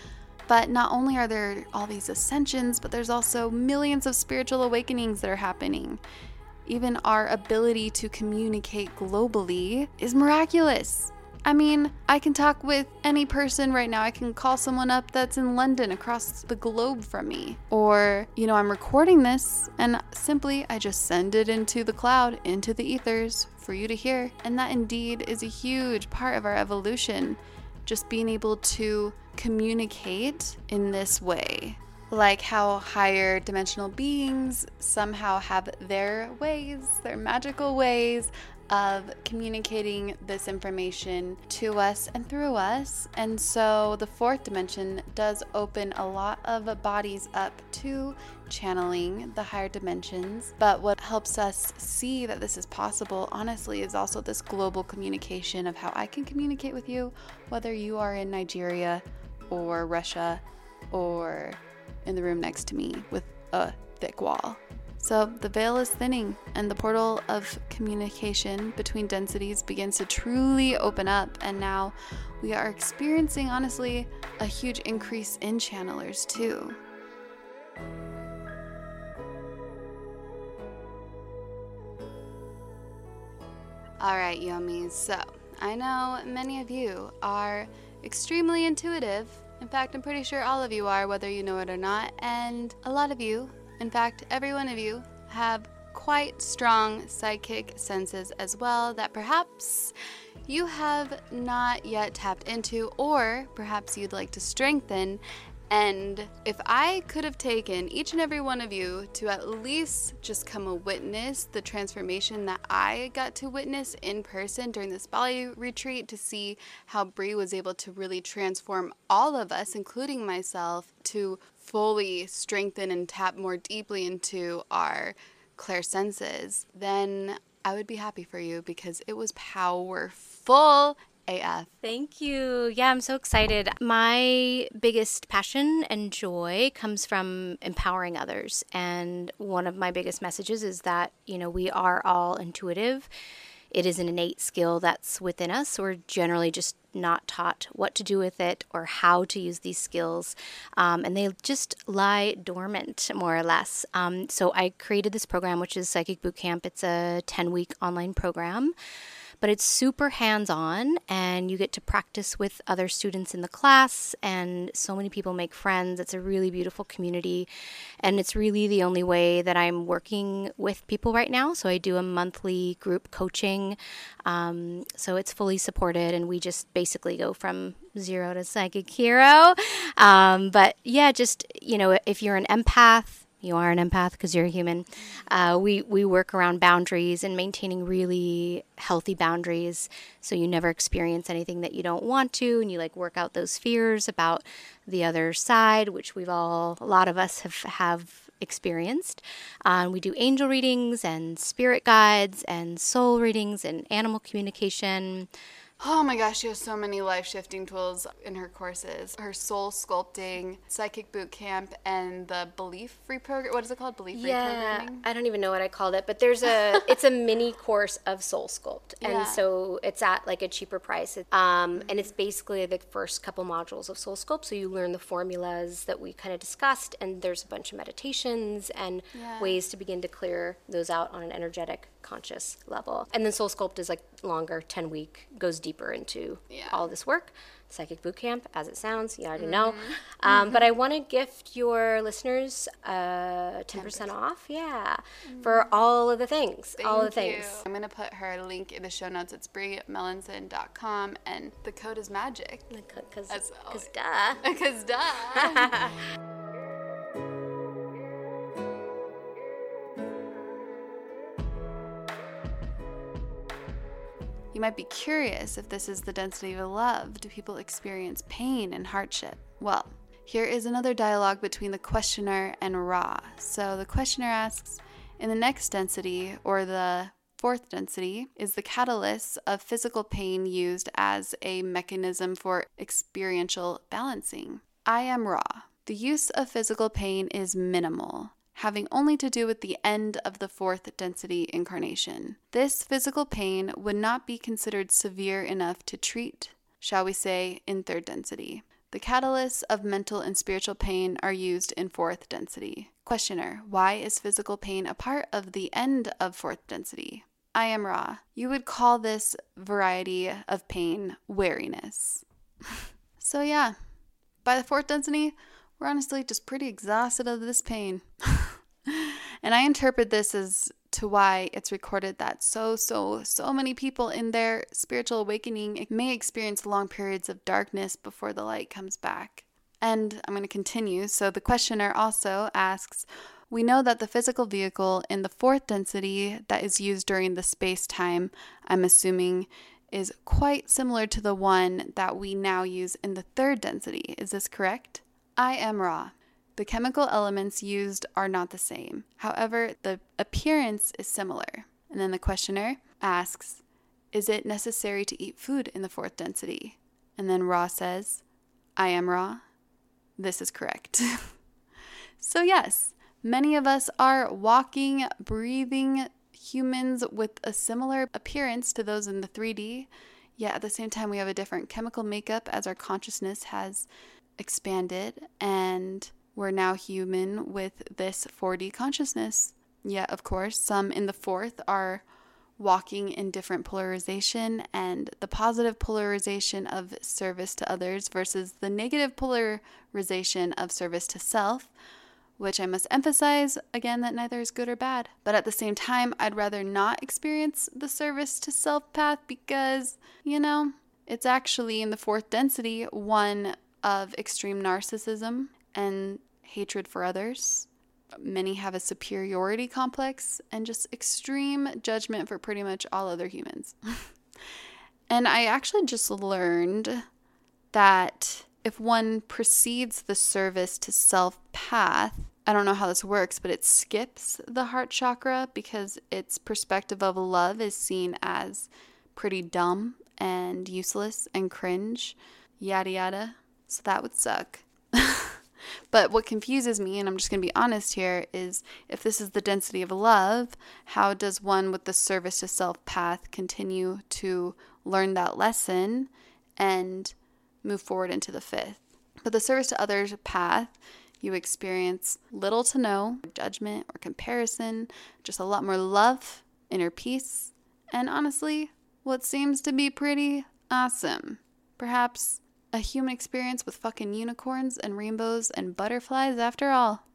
But not only are there all these ascensions, but there's also millions of spiritual awakenings that are happening. Even our ability to communicate globally is miraculous. I mean, I can talk with any person right now. I can call someone up that's in London across the globe from me. Or, I'm recording this and simply I just send it into the cloud, into the ethers for you to hear. And that indeed is a huge part of our evolution. Just being able to communicate in this way. Like how higher dimensional beings somehow have their ways, their magical ways of communicating this information to us and through us. And so the fourth dimension does open a lot of bodies up to channeling the higher dimensions. But what helps us see that this is possible, honestly, is also this global communication of how I can communicate with you, whether you are in Nigeria or Russia or in the room next to me with a thick wall. So the veil is thinning and the portal of communication between densities begins to truly open up. And now we are experiencing, honestly, a huge increase in channelers too. All right, yummies. So I know many of you are extremely intuitive. In fact, I'm pretty sure all of you are, whether you know it or not. And a lot of you, in fact, every one of you, have quite strong psychic senses as well that perhaps you have not yet tapped into, or perhaps you'd like to strengthen. And if I could have taken each and every one of you to at least just come a witness the transformation that I got to witness in person during this Bali retreat, to see how Bree was able to really transform all of us, including myself, to fully strengthen and tap more deeply into our clairsenses, then I would be happy for you, because it was powerful AF. Thank you. Yeah, I'm so excited. My biggest passion and joy comes from empowering others. And one of my biggest messages is that, we are all intuitive. It is an innate skill that's within us. We're generally just not taught what to do with it or how to use these skills. And they just lie dormant, more or less. So I created this program, which is Psychic Bootcamp. It's a 10-week online program. But it's super hands-on, and you get to practice with other students in the class, and so many people make friends. It's a really beautiful community, and it's really the only way that I'm working with people right now. So I do a monthly group coaching, so it's fully supported, and we just basically go from zero to psychic hero. But yeah, just, if you're an empath, you are an empath because you're a human. We work around boundaries and maintaining really healthy boundaries so you never experience anything that you don't want to, and you work out those fears about the other side, which a lot of us have experienced. We do angel readings and spirit guides and soul readings and animal communication. Oh my gosh, she has so many life-shifting tools in her courses. Her soul sculpting, psychic boot camp, and the belief reprogram. What is it called? Belief reprogramming? I don't even know what I called it, but it's a mini course of soul sculpt. And so it's at a cheaper price. And it's basically the first couple modules of soul sculpt. So you learn the formulas that we kind of discussed, and there's a bunch of meditations and ways to begin to clear those out on an energetic, conscious level. And then soul sculpt is longer, 10-week, goes deeper into all this work. Psychic Bootcamp, as it sounds, you already know. But I want to gift your listeners 10% off, for all of the things. Thank you. I'm going to put her link in the show notes. It's BrieMellinson.com, and the code is magic. Because duh. Because duh. You might be curious if this is the density of love. Do people experience pain and hardship? Well, here is another dialogue between the questioner and Ra. So the questioner asks, in the next density, or the fourth density, is the catalyst of physical pain used as a mechanism for experiential balancing? I am Ra. The use of physical pain is minimal, having only to do with the end of the fourth density incarnation. This physical pain would not be considered severe enough to treat, shall we say, in third density. The catalysts of mental and spiritual pain are used in fourth density. Questioner, why is physical pain a part of the end of fourth density? I am Ra. You would call this variety of pain wariness. So yeah, by the fourth density, we're honestly just pretty exhausted of this pain. And I interpret this as to why it's recorded that so many people in their spiritual awakening may experience long periods of darkness before the light comes back. And I'm going to continue. So the questioner also asks, we know that the physical vehicle in the fourth density that is used during the space-time, I'm assuming, is quite similar to the one that we now use in the third density. Is this correct? I am Ra. The chemical elements used are not the same. However, the appearance is similar. And then the questioner asks, is it necessary to eat food in the fourth density? And then Ra says, I am Ra. This is correct. So yes, many of us are walking, breathing humans with a similar appearance to those in the 3D, yet at the same time we have a different chemical makeup as our consciousness has expanded, and we're now human with this 4D consciousness. Yet, of course, some in the fourth are walking in different polarization, and the positive polarization of service to others versus the negative polarization of service to self, which I must emphasize, again, that neither is good or bad. But at the same time, I'd rather not experience the service to self path because, it's actually in the fourth density one of extreme narcissism and hatred for others. Many have a superiority complex and just extreme judgment for pretty much all other humans. And I actually just learned that if one precedes the service to self path, I don't know how this works, but it skips the heart chakra because its perspective of love is seen as pretty dumb and useless and cringe, yada yada. So that would suck. But what confuses me, and I'm just going to be honest here, is if this is the density of love, how does one with the service to self path continue to learn that lesson and move forward into the fifth? But the service to others path, you experience little to no judgment or comparison, just a lot more love, inner peace, and honestly, what seems to be pretty awesome. Perhaps a human experience with fucking unicorns and rainbows and butterflies after all.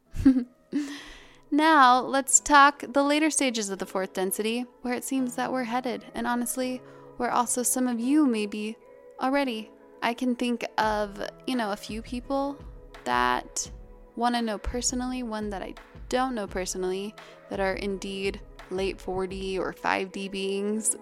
Now, let's talk the later stages of the fourth density, where it seems that we're headed, and honestly, where also some of you may be already. I can think of, a few people that one I know personally, one that I don't know personally, that are indeed late 4D or 5D beings.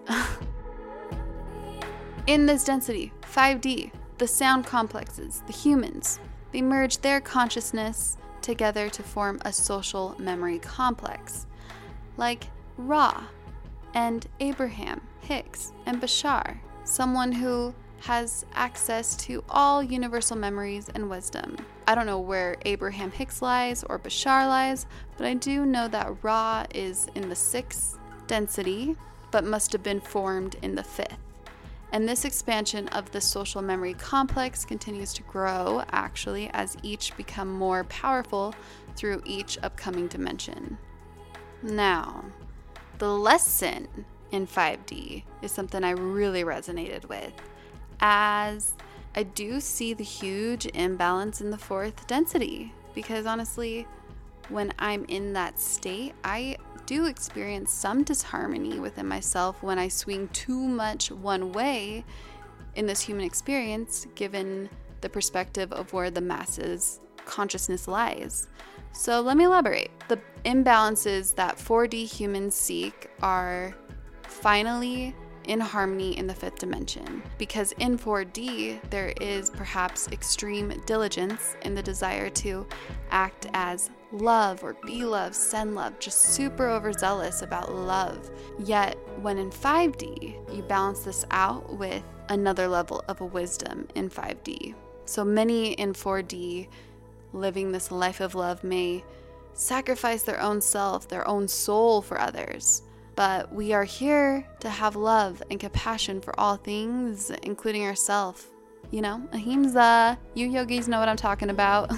In this density, 5D, the sound complexes, the humans, they merge their consciousness together to form a social memory complex. Like Ra and Abraham Hicks and Bashar, someone who has access to all universal memories and wisdom. I don't know where Abraham Hicks lies or Bashar lies, but I do know that Ra is in the 6th density, but must have been formed in the 5th. And this expansion of the social memory complex continues to grow, actually, as each become more powerful through each upcoming dimension. Now, the lesson in 5D is something I really resonated with, as I do see the huge imbalance in the 4th density, because honestly, when I'm in that state, I do experience some disharmony within myself when I swing too much one way in this human experience, given the perspective of where the masses' consciousness lies. So let me elaborate. The imbalances that 4D humans seek are finally in harmony in the 5th dimension, because in 4D there is perhaps extreme diligence in the desire to act as love or be love, send love, just super overzealous about love. Yet when in 5D you balance this out with another level of wisdom in 5D. So many in 4D living this life of love may sacrifice their own self, their own soul for others. But we are here to have love and compassion for all things, including ourselves. Ahimsa. You yogis know what I'm talking about.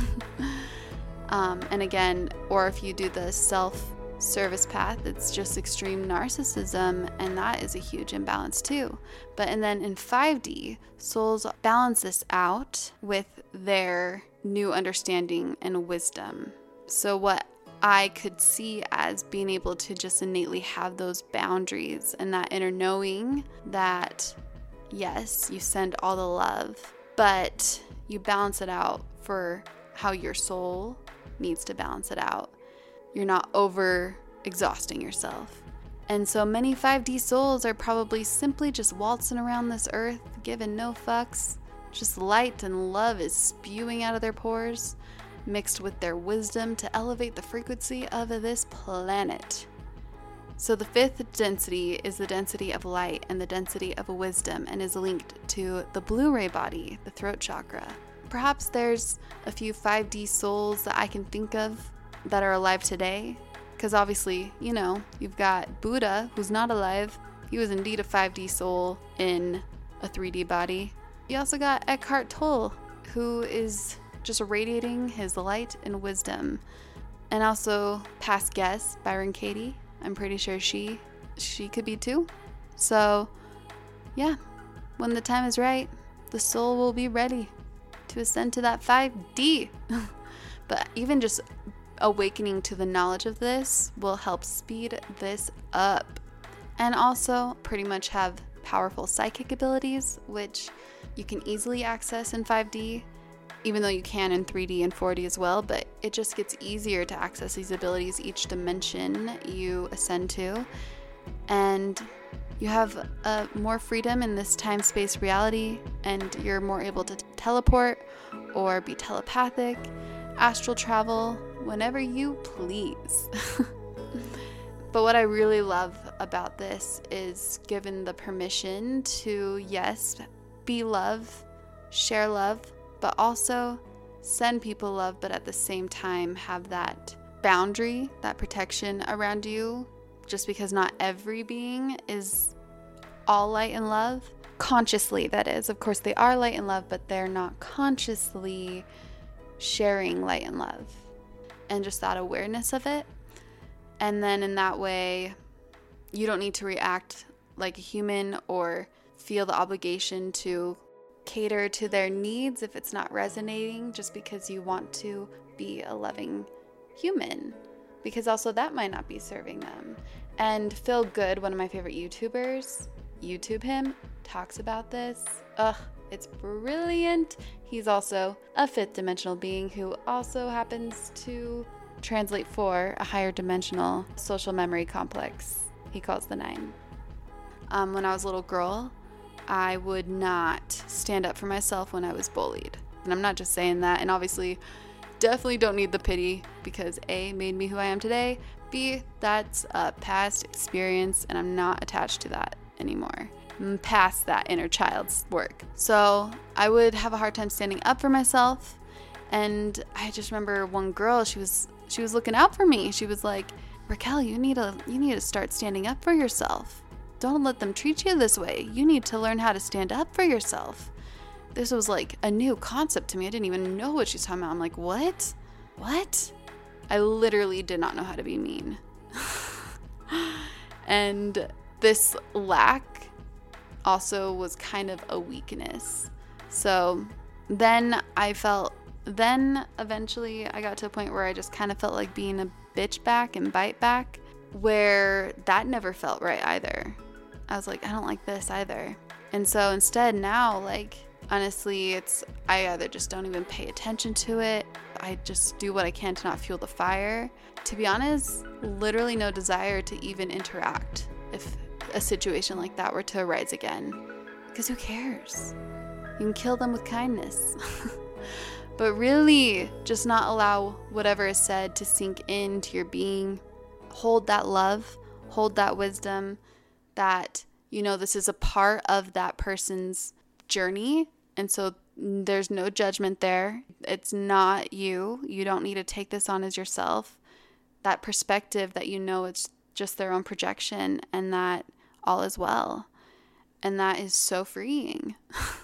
And again, or if you do the self-service path, it's just extreme narcissism, and that is a huge imbalance too. And then in 5D, souls balance this out with their new understanding and wisdom. So what I could see as being able to just innately have those boundaries and that inner knowing that, yes, you send all the love, but you balance it out for how your soul needs to balance it out. You're not over exhausting yourself. And so many 5D souls are probably simply just waltzing around this earth, giving no fucks. Just light and love is spewing out of their pores, mixed with their wisdom to elevate the frequency of this planet. So the 5th density is the density of light and the density of wisdom, and is linked to the Blu-ray body, the throat chakra. Perhaps there's a few 5D souls that I can think of that are alive today, because obviously, you've got Buddha, who's not alive. He was indeed a 5D soul in a 3D body. You also got Eckhart Tolle, who is just radiating his light and wisdom. And also past guest Byron Katie, I'm pretty sure she could be too. So yeah, when the time is right, the soul will be ready to ascend to that 5D. But even just awakening to the knowledge of this will help speed this up. And also pretty much have powerful psychic abilities, which you can easily access in 5D, even though you can in 3D and 4D as well, but it just gets easier to access these abilities each dimension you ascend to. And you have more freedom in this time-space reality, and you're more able to teleport or be telepathic, astral travel, whenever you please. But what I really love about this is given the permission to, yes, be love, share love, but also send people love, but at the same time have that boundary, that protection around you, just because not every being is all light and love. Consciously, that is. Of course, they are light and love, but they're not consciously sharing light and love. And just that awareness of it. And then in that way, you don't need to react like a human or feel the obligation to cater to their needs if it's not resonating, just because you want to be a loving human, because also that might not be serving them. And Phil Good, one of my favorite YouTubers, YouTube him, talks about this. It's brilliant. He's also a fifth dimensional being who also happens to translate for a higher dimensional social memory complex he calls the 9. When I was a little girl, I would not stand up for myself when I was bullied. And I'm not just saying that. And obviously, definitely don't need the pity, because A, made me who I am today. B, that's a past experience and I'm not attached to that anymore. I'm past that inner child's work. So I would have a hard time standing up for myself. And I just remember one girl, she was looking out for me. She was like, Raquel, you need to start standing up for yourself. Don't let them treat you this way. You need to learn how to stand up for yourself. This was like a new concept to me. I didn't even know what she's talking about. I'm like, what? What? I literally did not know how to be mean. And this lack also was kind of a weakness. So then eventually I got to a point where I just kind of felt like being a bitch back and bite back, where that never felt right either. I was like, I don't like this either. And so instead now, like, honestly, I either just don't even pay attention to it. I just do what I can to not fuel the fire. To be honest, literally no desire to even interact if a situation like that were to arise again. Because who cares? You can kill them with kindness. But really, just not allow whatever is said to sink into your being. Hold that love, hold that wisdom, that, this is a part of that person's journey. And so there's no judgment there. It's not you. You don't need to take this on as yourself. That perspective that it's just their own projection, and that all is well. And that is so freeing.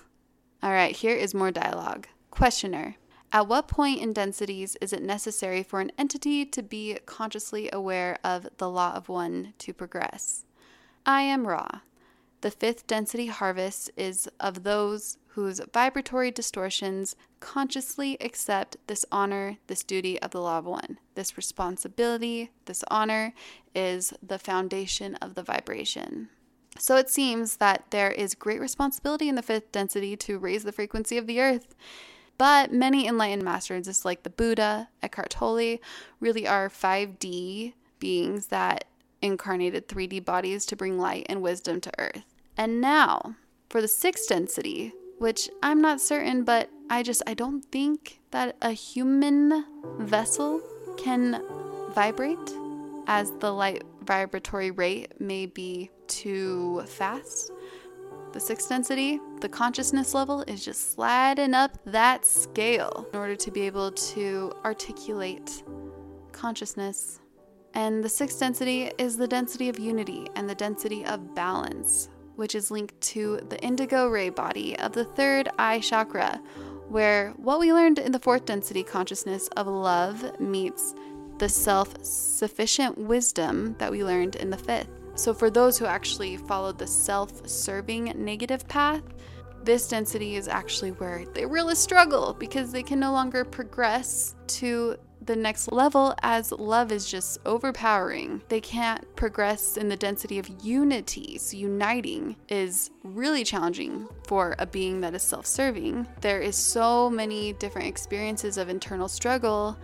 All right, here is more dialogue. Questioner. At what point in densities is it necessary for an entity to be consciously aware of the law of one to progress? I am Ra. The 5th density harvest is of those whose vibratory distortions consciously accept this honor, this duty of the law of one. This responsibility, this honor is the foundation of the vibration. So it seems that there is great responsibility in the 5th density to raise the frequency of the earth. But many enlightened masters, just like the Buddha, Eckhart Tolle, really are 5D beings that incarnated 3D bodies to bring light and wisdom to earth. And now, for the 6th density, which I'm not certain, but I don't think that a human vessel can vibrate, as the light vibratory rate may be too fast. The 6th density, the consciousness level is just sliding up that scale in order to be able to articulate consciousness. And the 6th density is the density of unity and the density of balance, which is linked to the indigo ray body of the 3rd eye chakra, where what we learned in the 4th density consciousness of love meets the self-sufficient wisdom that we learned in the 5th. So for those who actually followed the self-serving negative path, this density is actually where they really struggle, because they can no longer progress to the next level, as love is just overpowering. They can't progress in the density of unity. So uniting is really challenging for a being that is self-serving. There is so many different experiences of internal struggle,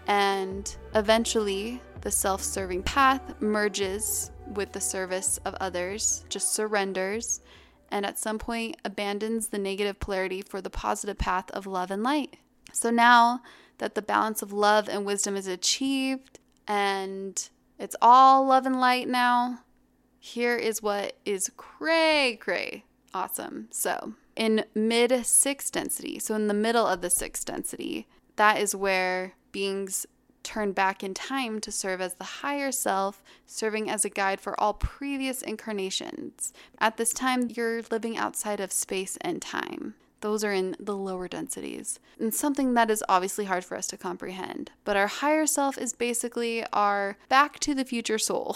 and eventually the self-serving path merges with the service of others, just surrenders, and at some point abandons the negative polarity for the positive path of love and light. So now that the balance of love and wisdom is achieved, and it's all love and light now, here is what is cray awesome. So in mid 6th density, so in the middle of the 6th density, that is where beings turn back in time to serve as the higher self, serving as a guide for all previous incarnations. At this time, you're living outside of space and time. Those are in the lower densities. And something that is obviously hard for us to comprehend. But our higher self is basically our back to the future soul,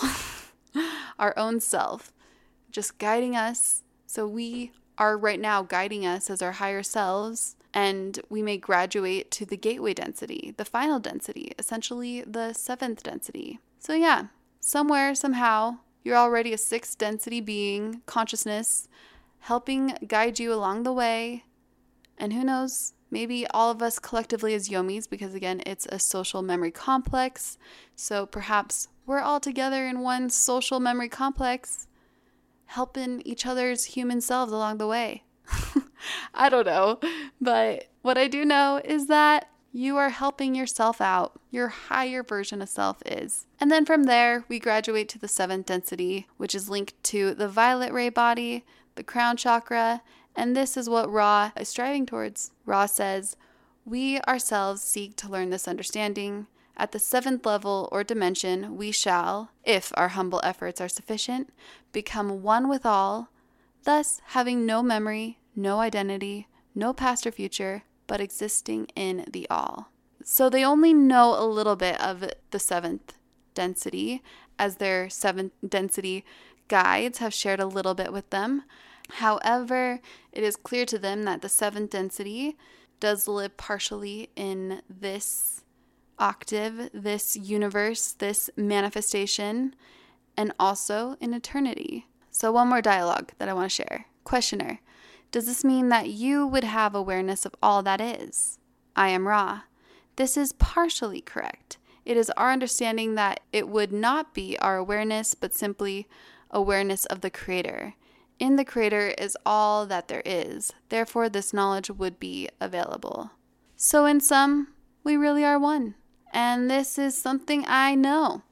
our own self, just guiding us. So we are right now guiding us as our higher selves. And we may graduate to the gateway density, the final density, essentially the 7th density. So yeah, somewhere, somehow, you're already a 6th density being, consciousness, helping guide you along the way. And who knows, maybe all of us collectively as Yomis, because again, it's a social memory complex. So perhaps we're all together in one social memory complex, helping each other's human selves along the way. I don't know, but what I do know is that you are helping yourself out. Your higher version of self is. And then from there, we graduate to the 7th density, which is linked to the violet ray body, the crown chakra, and this is what Ra is striving towards. Ra says, we ourselves seek to learn this understanding. At the 7th level or dimension, we shall, if our humble efforts are sufficient, become one with all, thus having no memory, no identity, no past or future, but existing in the all. So they only know a little bit of the 7th density, as their 7th density guides have shared a little bit with them. However, it is clear to them that the 7th density does live partially in this octave, this universe, this manifestation, and also in eternity. So one more dialogue that I want to share. Questioner. Does this mean that you would have awareness of all that is? I am Ra. This is partially correct. It is our understanding that it would not be our awareness, but simply awareness of the Creator. In the Creator is all that there is. Therefore, this knowledge would be available. So in sum, we really are one. And this is something I know.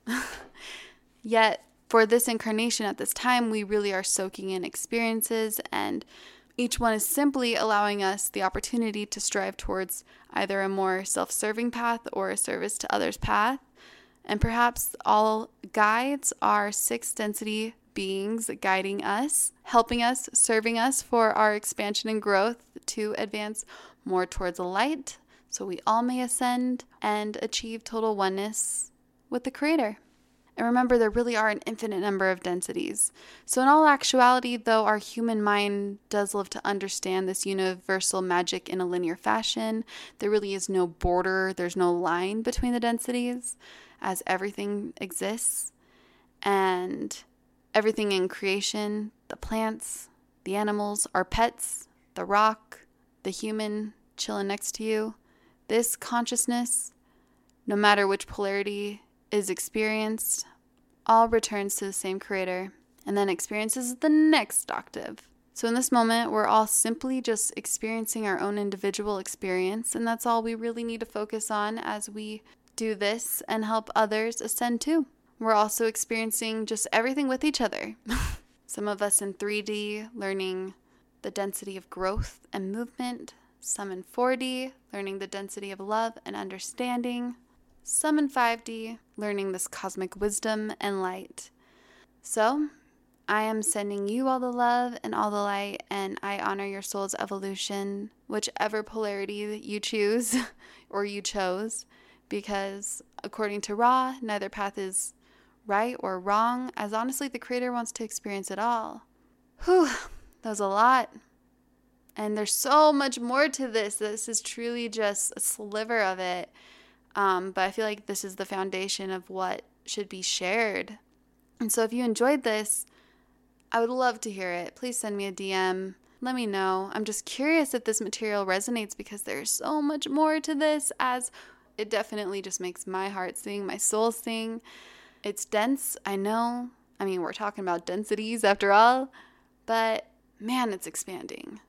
Yet, for this incarnation at this time, we really are soaking in experiences, and each one is simply allowing us the opportunity to strive towards either a more self-serving path or a service to others path. And perhaps all guides are 6th density beings guiding us, helping us, serving us for our expansion and growth to advance more towards the light, so we all may ascend and achieve total oneness with the Creator. And remember, there really are an infinite number of densities. So in all actuality, though our human mind does live to understand this universal magic in a linear fashion, there really is no border, there's no line between the densities, as everything exists. And everything in creation, the plants, the animals, our pets, the rock, the human chilling next to you, this consciousness, no matter which polarity is experienced, all returns to the same Creator and then experiences the next octave. So in this moment, we're all simply just experiencing our own individual experience, and that's all we really need to focus on as we do this and help others ascend too. We're also experiencing just everything with each other. Some of us in 3D, learning the density of growth and movement. Some in 4D, learning the density of love and understanding. Some in 5D, learning this cosmic wisdom and light. So, I am sending you all the love and all the light, and I honor your soul's evolution, whichever polarity that you choose or you chose, because according to Ra, neither path is right or wrong, as honestly the Creator wants to experience it all. Whew, that was a lot. And there's so much more to this. This is truly just a sliver of it. But I feel like this is the foundation of what should be shared. And so if you enjoyed this, I would love to hear it. Please send me a DM. Let me know. I'm just curious if this material resonates, because there's so much more to this, as it definitely just makes my heart sing, my soul sing. It's dense, I know. I mean, we're talking about densities after all, but man, it's expanding.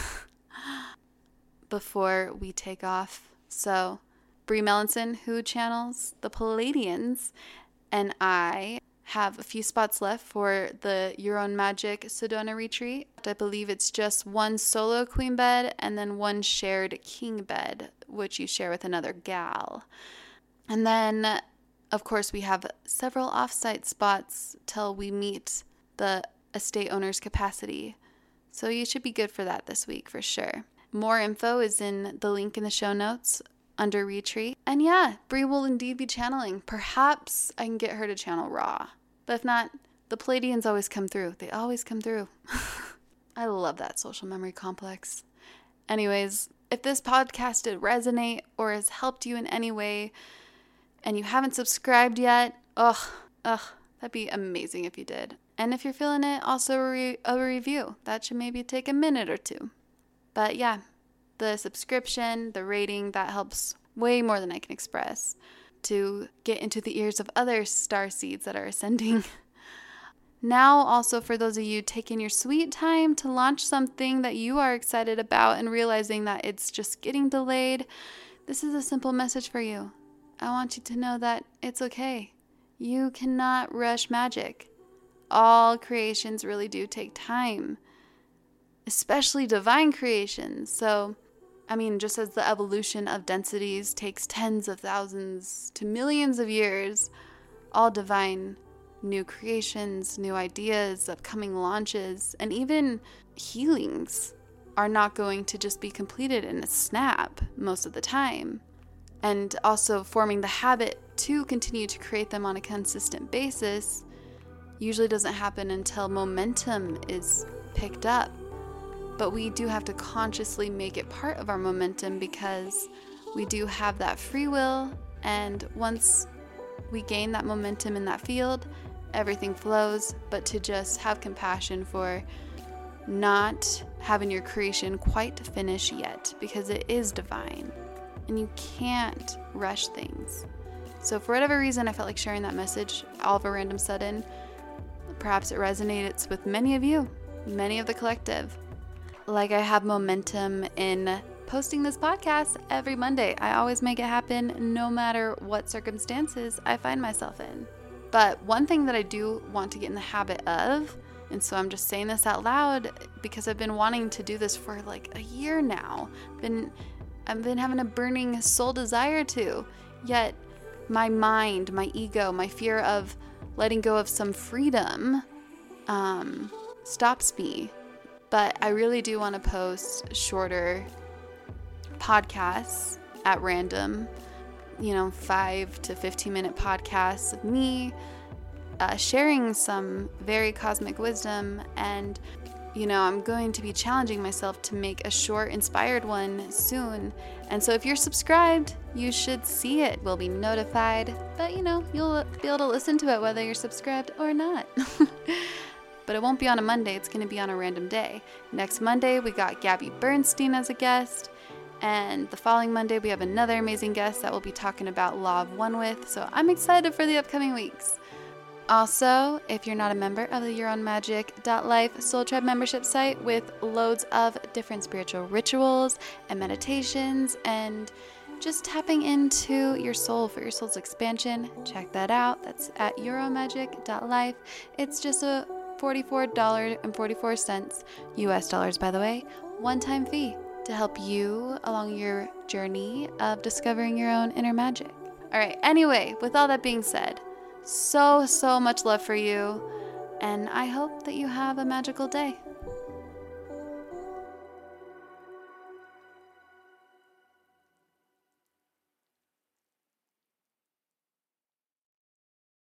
Before we take off, so Brie Melanson, who channels the Palladians, and I have a few spots left for the Your Own Magic Sedona retreat. I believe it's just one solo queen bed and then one shared king bed, which you share with another gal. And then, of course, we have several offsite spots till we meet the estate owner's capacity. So you should be good for that this week for sure. More info is in the link in the show notes under retreat. And yeah, Brie will indeed be channeling. Perhaps I can get her to channel Ra. But if not, the Pleiadians always come through. They always come through. I love that social memory complex. Anyways, if this podcast did resonate or has helped you in any way and you haven't subscribed yet, that'd be amazing if you did. And if you're feeling it, also a review. That should maybe take a minute or two. But yeah, the subscription, the rating, that helps way more than I can express to get into the ears of other starseeds that are ascending. Now, also for those of you taking your sweet time to launch something that you are excited about and realizing that it's just getting delayed, this is a simple message for you. I want you to know that it's okay. You cannot rush magic. All creations really do take time, especially divine creations. So, just as the evolution of densities takes tens of thousands to millions of years, all divine new creations, new ideas, upcoming launches, and even healings are not going to just be completed in a snap most of the time. And also forming the habit to continue to create them on a consistent basis usually doesn't happen until momentum is picked up. But we do have to consciously make it part of our momentum because we do have that free will, and once we gain that momentum in that field, everything flows. But to just have compassion for not having your creation quite finished yet, because it is divine and you can't rush things. So for whatever reason, I felt like sharing that message all of a random sudden. Perhaps it resonates with many of you, many of the collective. Like I have momentum in posting this podcast every Monday. I always make it happen no matter what circumstances I find myself in. But one thing that I do want to get in the habit of, and so I'm just saying this out loud because I've been wanting to do this for like a year now. I've been having a burning soul desire to, yet my mind, my ego, my fear of letting go of some freedom stops me. But I really do want to post shorter podcasts at random, 5 to 15 minute podcasts of me sharing some very cosmic wisdom. And, I'm going to be challenging myself to make a short, inspired one soon. And so if you're subscribed, you should see it. We'll be notified. But, you'll be able to listen to it whether you're subscribed or not. But it won't be on a Monday. It's going to be on a random day. Next Monday, we got Gabby Bernstein as a guest. And the following Monday, we have another amazing guest that we'll be talking about Law of One with. So I'm excited for the upcoming weeks. Also, if you're not a member of the YourOwnMagic.life Soul Tribe membership site with loads of different spiritual rituals and meditations and just tapping into your soul for your soul's expansion, check that out. That's at YourOwnMagic.life. It's just a $44.44 US dollars, by the way, one-time fee to help you along your journey of discovering your own inner magic. All right, anyway, with all that being said, so much love for you, and I hope that you have a magical day.